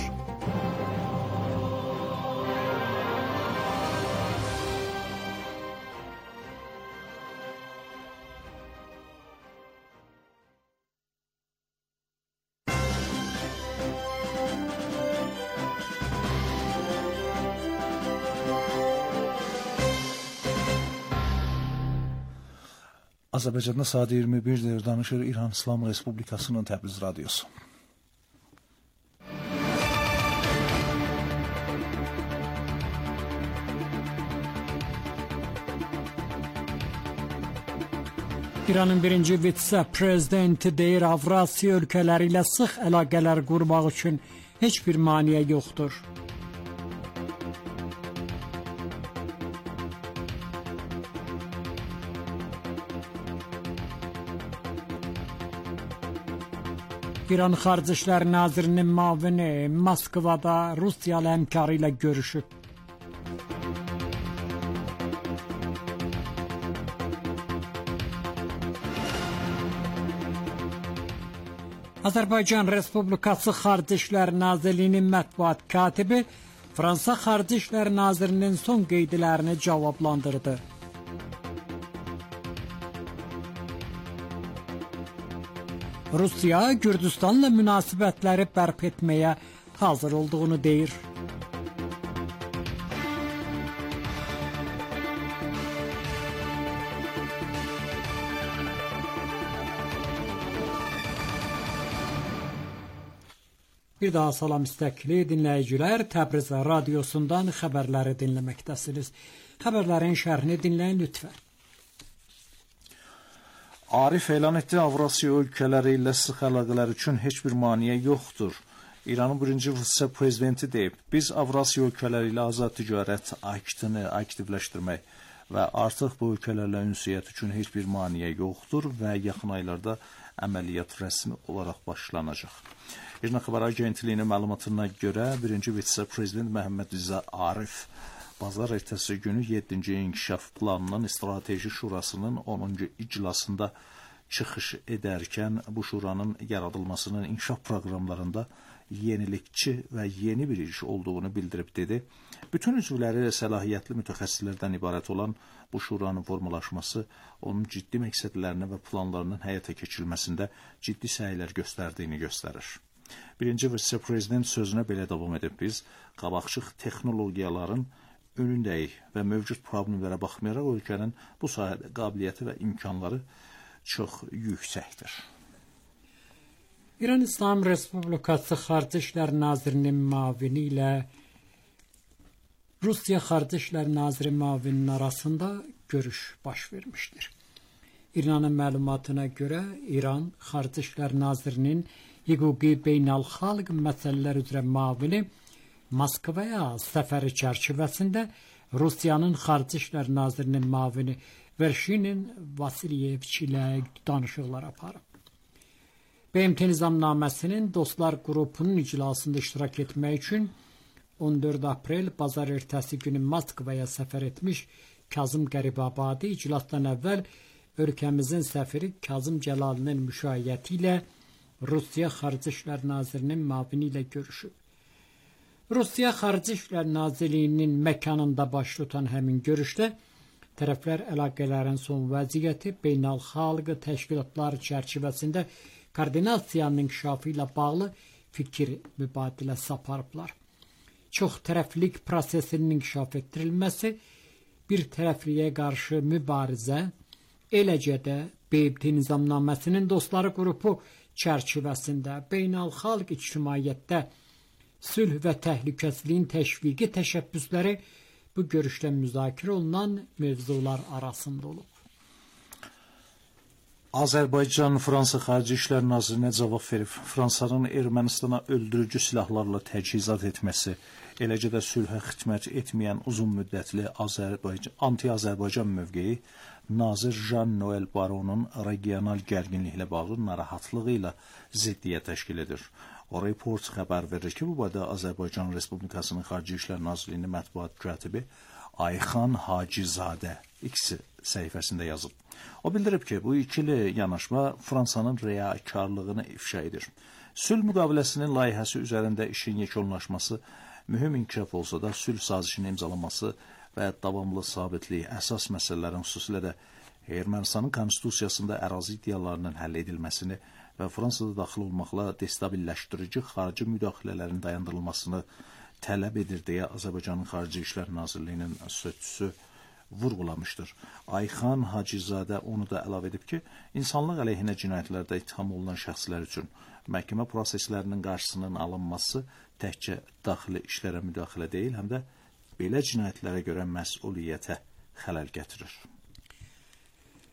Azərbaycanda saat iyirmi birdir, danışır İran İslam Respublikasının Təbriz radiosu. İranın birinci vitse-prezidenti deyir, Avrasiya ölkələri ilə sıx əlaqələr qurmaq üçün heç bir maneə yoxdur. İran Xarici İşlər Nazirinin müavini Moskvada Rusiyalı həmkarı ilə görüşüb. Azərbaycan Respublikası Xarici İşlər Nazirliyinin mətbuat katibi Fransa Xarici İşlər Nazirinin son qeydlərini cavablandırdı. Rusiya Gürcüstanla münasibətləri bərpa etməyə hazır olduğunu deyir. Bir daha salam istəkli dinləyicilər, Təbriz radiosundan xəbərləri dinləməkdəsiniz. Xəbərlərin şərhini dinləyin lütfən. Arif elan etdi, Avrasiya ölkələri ilə sıx əlaqələr üçün heç bir maneə yoxdur. İranın birinci vitse-prezidenti deyib, biz Avrasiya ölkələri ilə azad ticarət aktını aktivləşdirmək və artıq bu ölkələrlə ünsiyyət üçün heç bir maneə yoxdur və yaxın aylarda əməliyyat rəsmi olaraq başlanacaq. İran Xəbər Agentliyinin məlumatına görə birinci vitse-prezident Məhəmməd Rza Arif bazar ertəsi günü yeddinci İnkişaf Planının Strateji Şurasının onuncu iclasında çıxış edərkən bu şuranın yaradılmasının inkişaf proqramlarında yenilikçi və yeni bir iş olduğunu bildirib dedi. Bütün üzvləri səlahiyyətli mütəxəssislərdən ibarət olan bu şuranın formalaşması onun ciddi məqsədlərini və planlarının həyata keçirilməsində ciddi səylər göstərdiyini göstərir. Birinci vitse-prezident sözünə belə davam edib, biz qabaqcıl texnologiyaların önündəyik və mövcud problemlərə baxmayaraq ölkənin bu sahədə qabiliyyəti və imkanları çox yüksəkdir. İran İslam Respublikası Xarici İşlər Nazirinin müavini ilə Rusiya Xarici İşlər Naziri müavininin arasında görüş baş vermişdir. İranın məlumatına görə İran Xarici İşlər Nazirinin hüquqi beynəlxalq məsələlər üzrə müavini Moskvaya səfəri çərçivəsində Rusiyanın Xarici İşlər Nazirinin müavini Vershinin Vasilyeviç ilə danışıqlar aparıb. B M T nizamnaməsinin Dostlar qrupunun iclasında iştirak etmək üçün on dörd aprel bazar ertəsi günü Moskvaya səfər etmiş Kazım Qəribabadi iclasdan əvvəl ölkəmizin səfiri Kazım Cəlalinin müşayiəti ilə Rusiya Xarici İşlər Nazirinin müavini ilə görüşüb. Rusiya Xarici İşlər Nazirliyinin məkanında baş tutan həmin görüşdə tərəflər əlaqələrin son vəziyyəti, beynəlxalq təşkilatlar çərçivəsində koordinasiyanın inkişafı ilə bağlı fikir mübadiləsi aparıblar. Çox tərəflik prosesinin inkişaf etdirilməsi, bir tərəfliyə qarşı mübarizə, eləcə də B M T nizamnaməsinin Dostları qrupu çərçivəsində beynəlxalq ictimaiyyətdə sülh və təhlükəsizliyin təşviqi təşəbbüsləri bu görüşdə müzakirə olunan mövzular arasında olub. Azərbaycan Fransa Xarici İşlər Nazirinə cavab verib, Fransanın Ermənistana öldürücü silahlarla təchizat etməsi, eləcə də sülhə xidmət etməyən uzun müddətli Azərbaycan, anti-Azərbaycan mövqeyi Nazir Jean-Noël Baronun regional gərginliklə bağlı narahatlığı ilə ziddiyyət təşkil edir. O report xəbər verir ki, bu barədə Azərbaycan Respublikasının Xarici İşlər Nazirliyinin mətbuat katibi Ayxan Hacizadə X səhifəsində yazıb. O bildirib ki, bu ikili yanaşma Fransanın riyakarlığını ifşa edir. Sülh müqaviləsinin layihəsi üzərində işin yekunlaşması mühüm inkişaf olsa da, sülh sazişinin imzalanması və davamlı sabitliyi əsas məsələlərin, xüsusilə də Ermənistanın konstitusiyasında ərazi iddialarının həll edilməsini və Fransada daxil olmaqla destabililəşdirici xarici müdaxilələrin dayandırılmasını tələb edir deyə Azərbaycanın Xarici İşlər Nazirliyinin sözçüsü vurğulamışdır. Ayxan Hacizadə onu da əlavə edib ki, insanlıq əleyhinə cinayətlərdə ittiham olunan şəxslər üçün məhkəmə proseslərinin qarşısının alınması təkcə daxili işlərə müdaxilə deyil, həm də belə cinayətlərə görə məsuliyyətə xələl gətirir.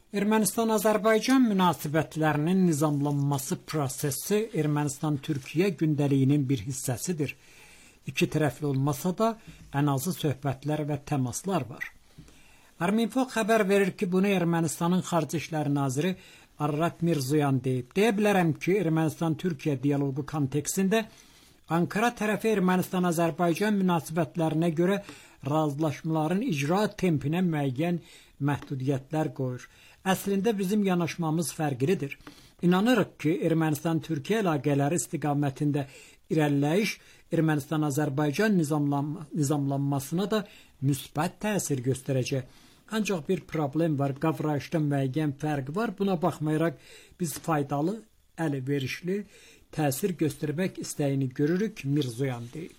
Ermənistan-Azərbaycan münasibətlərinin nizamlanması prosesi Ermənistan-Türkiyə gündəliyinin bir hissəsidir. İki tərəfli olmasa da ən azı söhbətlər və təmaslar var. Arminfo xəbər verir ki, bunu Ermənistanın Xarici İşlər Naziri Ararat Mirzoyan deyib. Deyə bilərəm ki, Ermənistan-Türkiyə dialoqu kontekstində Ankara tərəfi Ermənistan-Azərbaycan münasibətlərinə görə razılaşmaların icra tempinə müəyyən məhdudiyyətlər qoyur. Əslində bizim yanaşmamız fərqlidir. İnanırıq ki, Ermənistan-Türkiyə əlaqələri istiqamətində irəliləyiş Ermənistan-Azərbaycan nizamlanma, nizamlanmasına da müsbət təsir göstərəcək. Ancaq bir problem var, qavrayışda müəyyən fərq var. Buna baxmayaraq biz faydalı, əlverişli təsir göstərmək istəyini görürük, Mirzoyan deyib.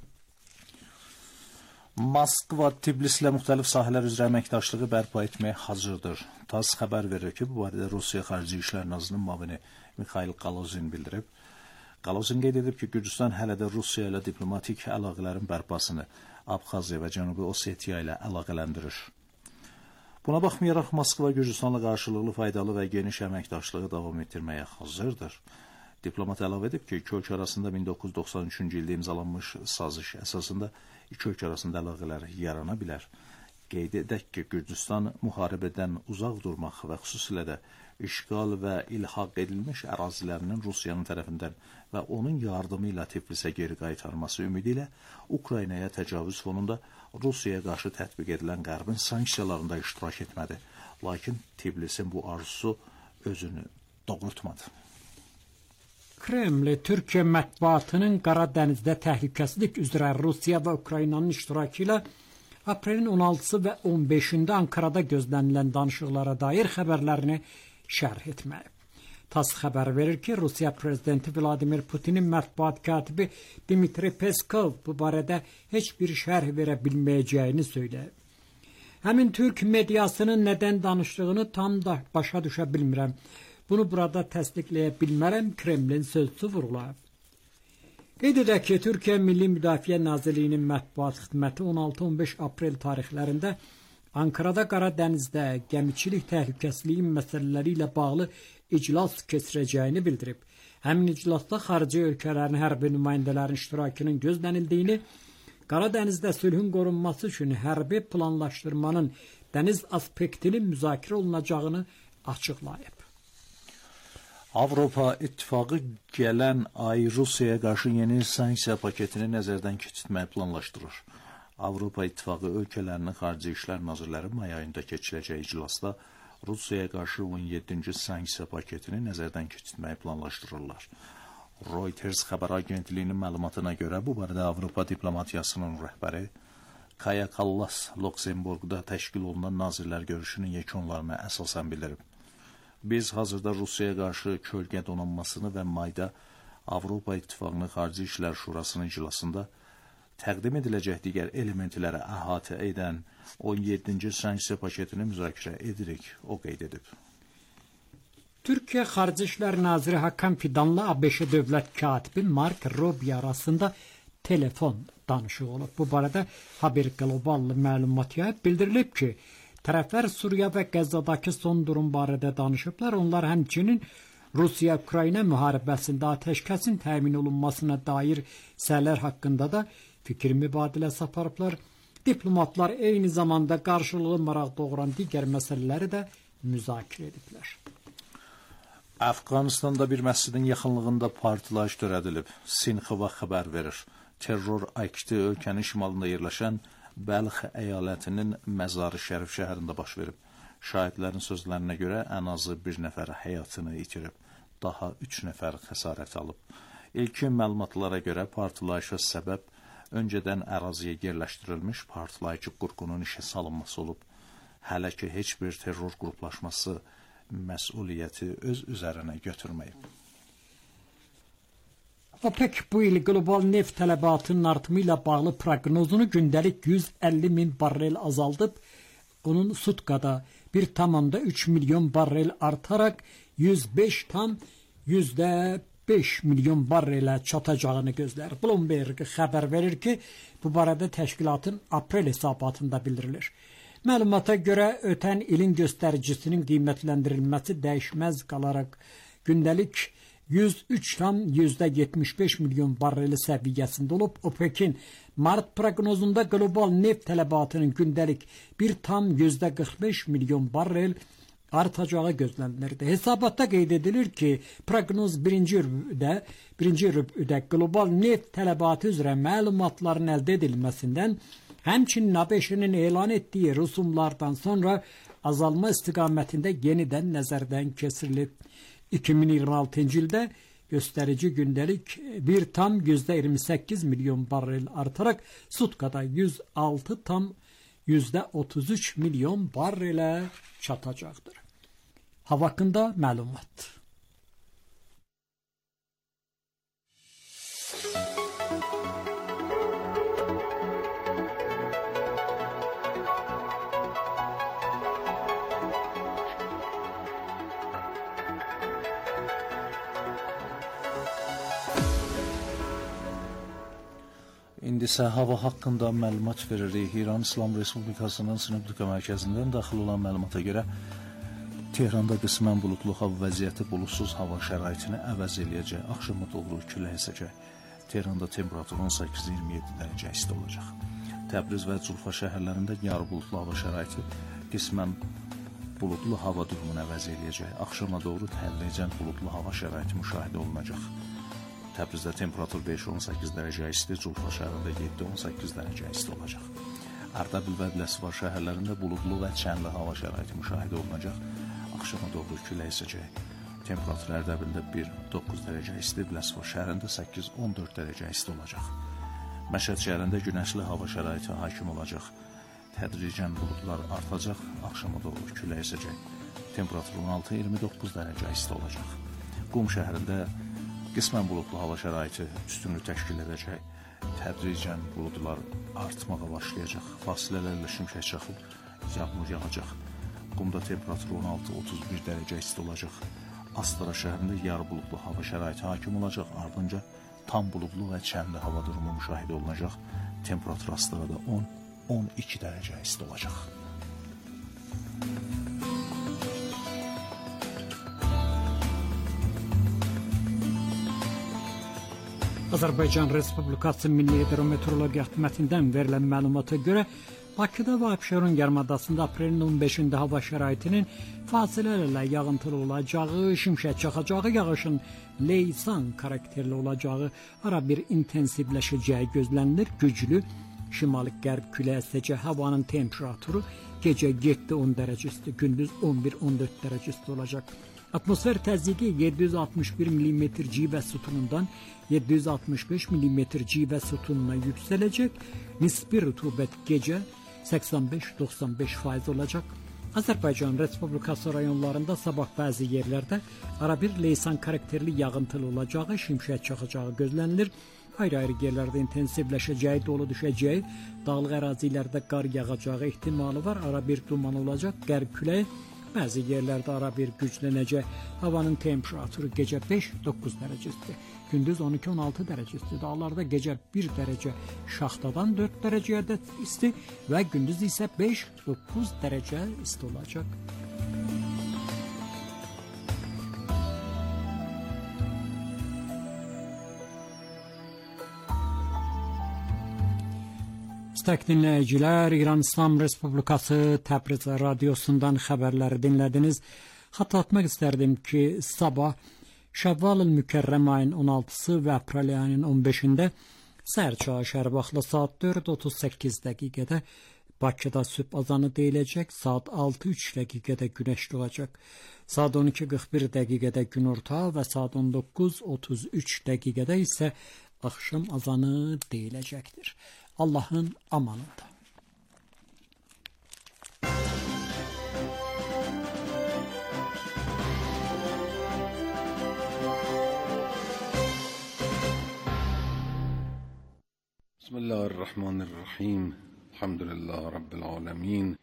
Moskva Tbilislə müxtəlif sahələr üzrə əməkdaşlığı bərpa etməyə hazırdır. TASS xəbər verir ki, bu barədə Rusiya Xarici İşlər Nazirinin müavini Mikhail Qalozin bildirib. Qalozin qeyd edib ki, Gürcüstan hələ də Rusiya ilə diplomatik əlaqələrin bərpasını Abxaziya və Cənubi Osetiya ilə əlaqələndirir. Buna baxmayaraq Moskva Gürcüstanla qarşılıqlı faydalı və geniş əməkdaşlığı davam etdirməyə hazırdır. Diplomat əlavə edib ki, iki ölkə arasında min doqquz yüz doxsan üçüncü ildə imzalanmış saziş əsasında iki ölkə arasında əlaqələr yarana bilər. Qeyd edək ki, Gürcüstan müharibədən uzaq durmaq və xüsusilə də işğal və ilhaq edilmiş ərazilərinin Rusiyanın tərəfindən və onun yardımı ilə Tiflisə geri qaytarması ümidi ilə Ukraynaya təcavüz fonunda Rusiyaya qarşı tətbiq edilən Qərbin sanksiyalarında iştirak etmədi. Lakin Tiflisin bu arzusu özünü doğrultmadı. Kreml, Türkiyə mətbuatının Qara Dənizdə təhlükəsizlik üzrə Rusiya və Ukraynanın iştirakı ilə aprelin on altısı və on beşində Ankarada gözlənilən danışıqlara dair xəbərlərini şərh etməyib. TASS xəbər verir ki, Rusiya prezidenti Vladimir Putinin mətbuat katibi Dmitri Peskov bu barədə heç bir şərh verə bilməyəcəyini söyləyib. Həmin Türk mediasının nədən danışdığını tam da başa düşə bilmirəm. Bunu burada təsdiqləyə bilmərəm, Kremlin sözçüsü vurğulayıb. Qeyd edək ki, Türkiyə Milli Müdafiə Nazirliyinin mətbuat xidməti on altı on beş aprel tarixlərində Ankarada Qara Dənizdə gəmiçilik təhlükəsizliyi məsələləri ilə bağlı iclas keçirəcəyini bildirib. Həmin iclasda xarici ölkələrin hərbi nümayəndələrin iştirakının gözlənildiyini, Qara Dənizdə sülhün qorunması üçün hərbi planlaşdırmanın dəniz aspektinin müzakirə olunacağını açıqlayıb. Avropa İttifaqı gələn ay Rusiyaya qarşı yeni sanksiya paketini nəzərdən keçirməyi planlaşdırır. Avropa İttifaqı ölkələrinin Xarici İşlər Nazirləri may ayında keçiriləcək iclasda Rusiyaya qarşı on yeddinci sanksiya paketini nəzərdən keçirməyi planlaşdırırlar. Reuters xəbər agentliyinin məlumatına görə bu barədə Avropa diplomatiyasının rəhbəri Kaya Kallas Lüksemburqda təşkil olunan nazirlər görüşünün yekunlarına əsasən bildirib. Biz hazırda Rusiyaya qarşı kölgə donanmasını və mayda Avropa İttifaqının Xarici İşlər Şurasının iclasında təqdim ediləcək digər elementləri əhatə edən on yeddinci sanksiya paketini müzakirə edirik, o qeyd edib. Türkiyə Xarici İşlər Naziri Hakan Fidanla ABŞ dövlət katibi Mark Rubio arasında telefon danışığı olub. Bu barədə Haber Global məlumatya bildirilib ki, tərəflər Suriya və Qəzzadakı son durum barədə danışıblar. Onlar həmçinin Rusiya-Ukrayna müharibəsində atəşkəsin təmin olunmasına dair səylər haqqında da fikir mübadiləsi aparıblar. Diplomatlar eyni zamanda qarşılıqlı maraq doğuran digər məsələləri də müzakirə ediblər. Əfqanistanda bir məscidin yaxınlığında partlayış törədilib. Sinxava xəbər verir. Terror akti ölkənin şimalında yerləşən Bəlx əyalətinin Məzar-ı Şərif şəhərində baş verib. Şahidlərin sözlərinə görə ən azı bir nəfər həyatını itirib, daha üç nəfər xəsarət alıb. İlkin məlumatlara görə partlayışa səbəb öncədən əraziyə yerləşdirilmiş partlayıcı qurğunun işə salınması olub. Hələ ki heç bir terror qruplaşması məsuliyyəti öz üzərinə götürməyib. OPEC bu il qlobal neft tələbatının artımı ilə bağlı proqnozunu gündəlik yüz əlli min barrel azaldıb, onun sutkada bir tamamda üç milyon barrel artaraq yüz beş tam yüzdə beş milyon barrelə çatacağını gözlər. Bloomberg xəbər verir ki, bu barədə təşkilatın aprel hesabatında bildirilir. Məlumata görə ötən ilin göstəricisinin qiymətləndirilməsi dəyişməz qalaraq gündəlik yüz üç tam yüzdə yetmiş beş milyon barreli səviyyəsində olub. OPEC-in mart proqnozunda qlobal neft tələbatının gündəlik bir tam yüzdə qırx beş milyon barrel artacağı gözlənilirdi. Hesabatda qeyd edilir ki, proqnoz birinci rübüdə, birinci rübüdə qlobal neft tələbatı üzrə məlumatların əldə edilməsindən, həmçinin ABŞ-nin elan etdiyi rüsumlardan sonra azalma istiqamətində yenidən nəzərdən keçirilib. iki min iyirmi altıncı ildə göstərici gündəlik bir tam yüzdə iyirmi səkkiz milyon barrel artaraq sutkada yüz altı tam yüzdə otuz üç milyon barrelə çatacaqdır. Hava haqqında məlumat. İndi isə hava haqqında məlumat veririk. İran İslam Respublikasının Sinoptika mərkəzindən daxil olan məlumata görə Tehranda qismən buludlu hava vəziyyəti buludsuz hava şəraitini əvəz eləyəcək. Axşama doğru külək əsəcək. Tehranda temperatur on səkkiz iyirmi yeddi dərəcə isti olacaq. Təbriz və Culfa şəhərlərində yarı buludlu hava şəraiti qismən buludlu hava durumunu əvəz eləyəcək. Axşama doğru tədricən buludlu hava şəraiti müşahidə olunacaq. Təbrizdə temperatur beş on səkkiz dərəcə isti, Culfa şəhərində yeddi on səkkiz dərəcə isti olacaq. Ardabil və Biləsuvar şəhərlərində buludlu və çənli hava şəraiti müşahidə olunacaq. Axşama doğru külək əsəcək. Temperatur Ardabildə bir doqquz dərəcə isti, Biləsuvar şəhərində səkkiz on dörd dərəcə isti olacaq. Məşəd şəhərində günəşli hava şəraiti hakim olacaq. Tədricən buludlar artacaq, axşama doğru külək əsəcək. Temperatur on altı iyirmi doqquz dərəcə isti olacaq. Qum şəhərində qismən buludlu hava şəraiti üstünlük təşkil edəcək. Tədricən buludlar artmağa başlayacaq. Fasilələrlə şimşək çaxıb yağmur yağacaq. Qumda temperatur on altı otuz bir dərəcə isti olacaq. Astara şəhərində yarı buludlu hava şəraiti hakim olacaq. Ardınca tam buludlu və çənli hava durumu müşahidə olunacaq. Temperatur Astarada on on iki dərəcə isti olacaq. Azərbaycan Respublikası Milli Hidrometeorologiya Xidmətindən verilən məlumata görə Bakıda və Abşeron yarımadasında aprelin on beşində hava şəraitinin fasilələrlə yağıntılı olacağı, şimşək çaxacağı, yağışın leysan xarakterli olacağı, ara bir intensivləşəcəyi gözlənilir. Güclü şimali-qərb küləyi əsəcək. Havanın temperaturu gecə yeddi on dərəcə isti, gündüz on bir on dörd dərəcə isti olacaq. Atmosfer təzyiqi yeddi yüz altmış bir millimetr civə sütunundan yeddi yüz altmış beş millimetr civə sütununa yüksələcək. Nisbi rütubət gecə səksən beş doxsan beş faiz olacaq. Azərbaycan Respublikası rayonlarında sabah bəzi yerlərdə ara bir leysan xarakterli yağıntılı olacağı, şimşək çaxacağı gözlənilir. Ayrı-ayrı yerlərdə intensivləşəcəyi, dolu düşəcəyi, dağlıq ərazilərdə qar yağacağı ehtimalı var. Ara bir duman olacaq, qərb küləyi bəzi yerlərdə ara bir güclənəcək. Havanın temperaturu gecə beş doqquz dərəcə isti, gündüz on iki on altı dərəcə isti. Dağlarda gecə bir dərəcə şaxtadan dörd dərəcəyə isti və gündüz isə beş doqquz dərəcə isti olacaq. Müstəq dinləyicilər, İran İslam Respublikası Təbriz radiosundan xəbərləri dinlədiniz. Xatırlatmaq istərdim ki, sabah Şəvval-ül Mükərrəm ayın on altısı və aprel ayının on beşində səhər çağı şəhər vaxtı saat dörd otuz səkkiz dəqiqədə Bakıda sübh azanı deyiləcək, saat altı üç dəqiqədə günəşli olacaq. Saat on iki qırx bir dəqiqədə günorta və saat on doqquz otuz üç dəqiqədə isə axşam azanı deyiləcəkdir. Allah'ın amanında. Bismillahirrahmanirrahim. Elhamdülillahi Rabbil alemin.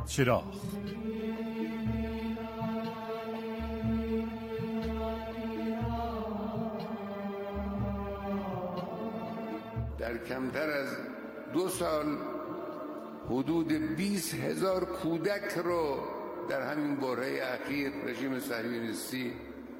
چراغ. در کمتر از دو سال حدود بیست هزار کودک رو در همین بره اخیر رژیم صهیونیستی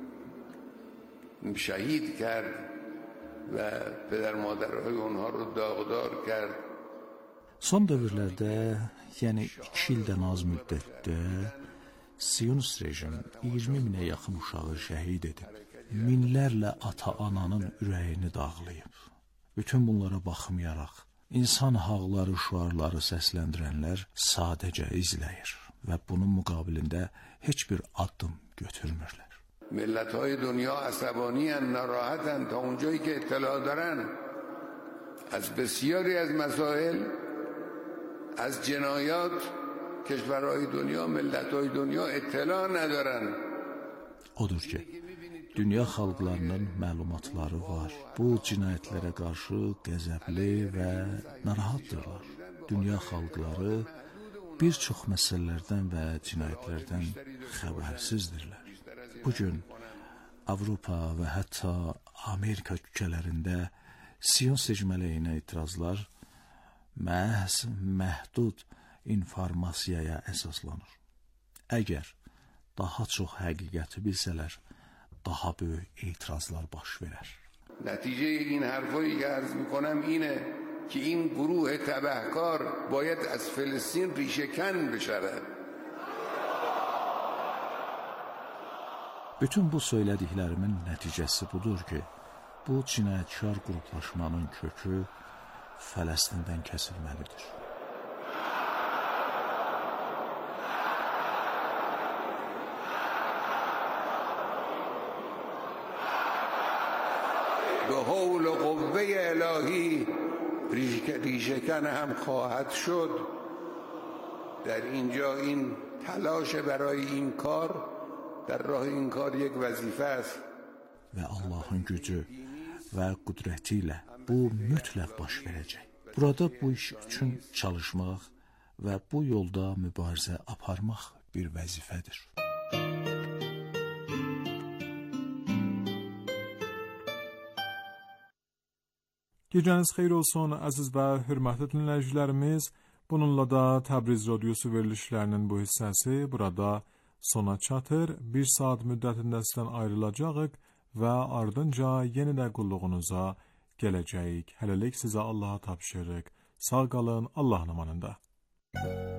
شهید کرد و پدر مادرهای اونها رو داغدار کرد. Son dövrlərdə, yəni iki ildən az müddətdə Siyonist rejim iyirmi minə yaxın uşağı şəhid edib. Minlərlə ata-ananın ürəyini dağlayıb. Bütün bunlara baxmayaraq, insan haqları şüarları səsləndirənlər sadəcə izləyir və bunun müqabilində heç bir addım götürmürlər. ملت‌های دنیا عصبانی‌اند، ناراحتند تا اونجایی که اطلاع دارن از بسیاری از مسائل، از جنایات کشورهای دنیا، ملت‌های دنیا اطلاع ندارن. Odur ki, dünya xalqlarının məlumatları var. Bu cinayətlərə qarşı qəzəbli və narahatdırlar. Dünya xalqları bir çox məsələlərdən və cinayətlərdən xəbərsizdirlər. Bugün Avropa və hətta Amerika ölkələrində Siyon rejimi əleyhinə etirazlar məhz məhdud informasiyaya əsaslanır. Əgər daha çox həqiqəti bilsələr, daha böyük etirazlar baş verər. نتیجه این حرفایی که عرض میکنم اینه که این گروه تبهکار باید از فلسطین ریشه‌کن بشود. Bütün bu söylədiklərimin nəticəsi budur ki, bu cinayətkar qruplaşmanın kökü Fələstindən kəsilməlidir. به حول و قوه الهی ریشه‌کن هم خواهد شد. در اینجا این تلاش برای این کار در راه این کار یک vəzifə است. Və Allahın gücü və qüdrəti ilə bu mütləq baş verəcək. Burada bu iş üçün çalışmaq və bu yolda mübarizə aparmaq bir vəzifədir. Gecəniz xeyir olsun əziz və hörmətli dinləyicilərimiz. Bununla da Təbriz Radiosu verilişlərinin bu hissəsi burada sona çatır. Bir saat müddətində sizdən ayrılacağıq və ardınca yenə də qulluğunuza gələcəyik. Hələlik sizə Allaha tapşırıq. Sağ qalın, Allahın amanında.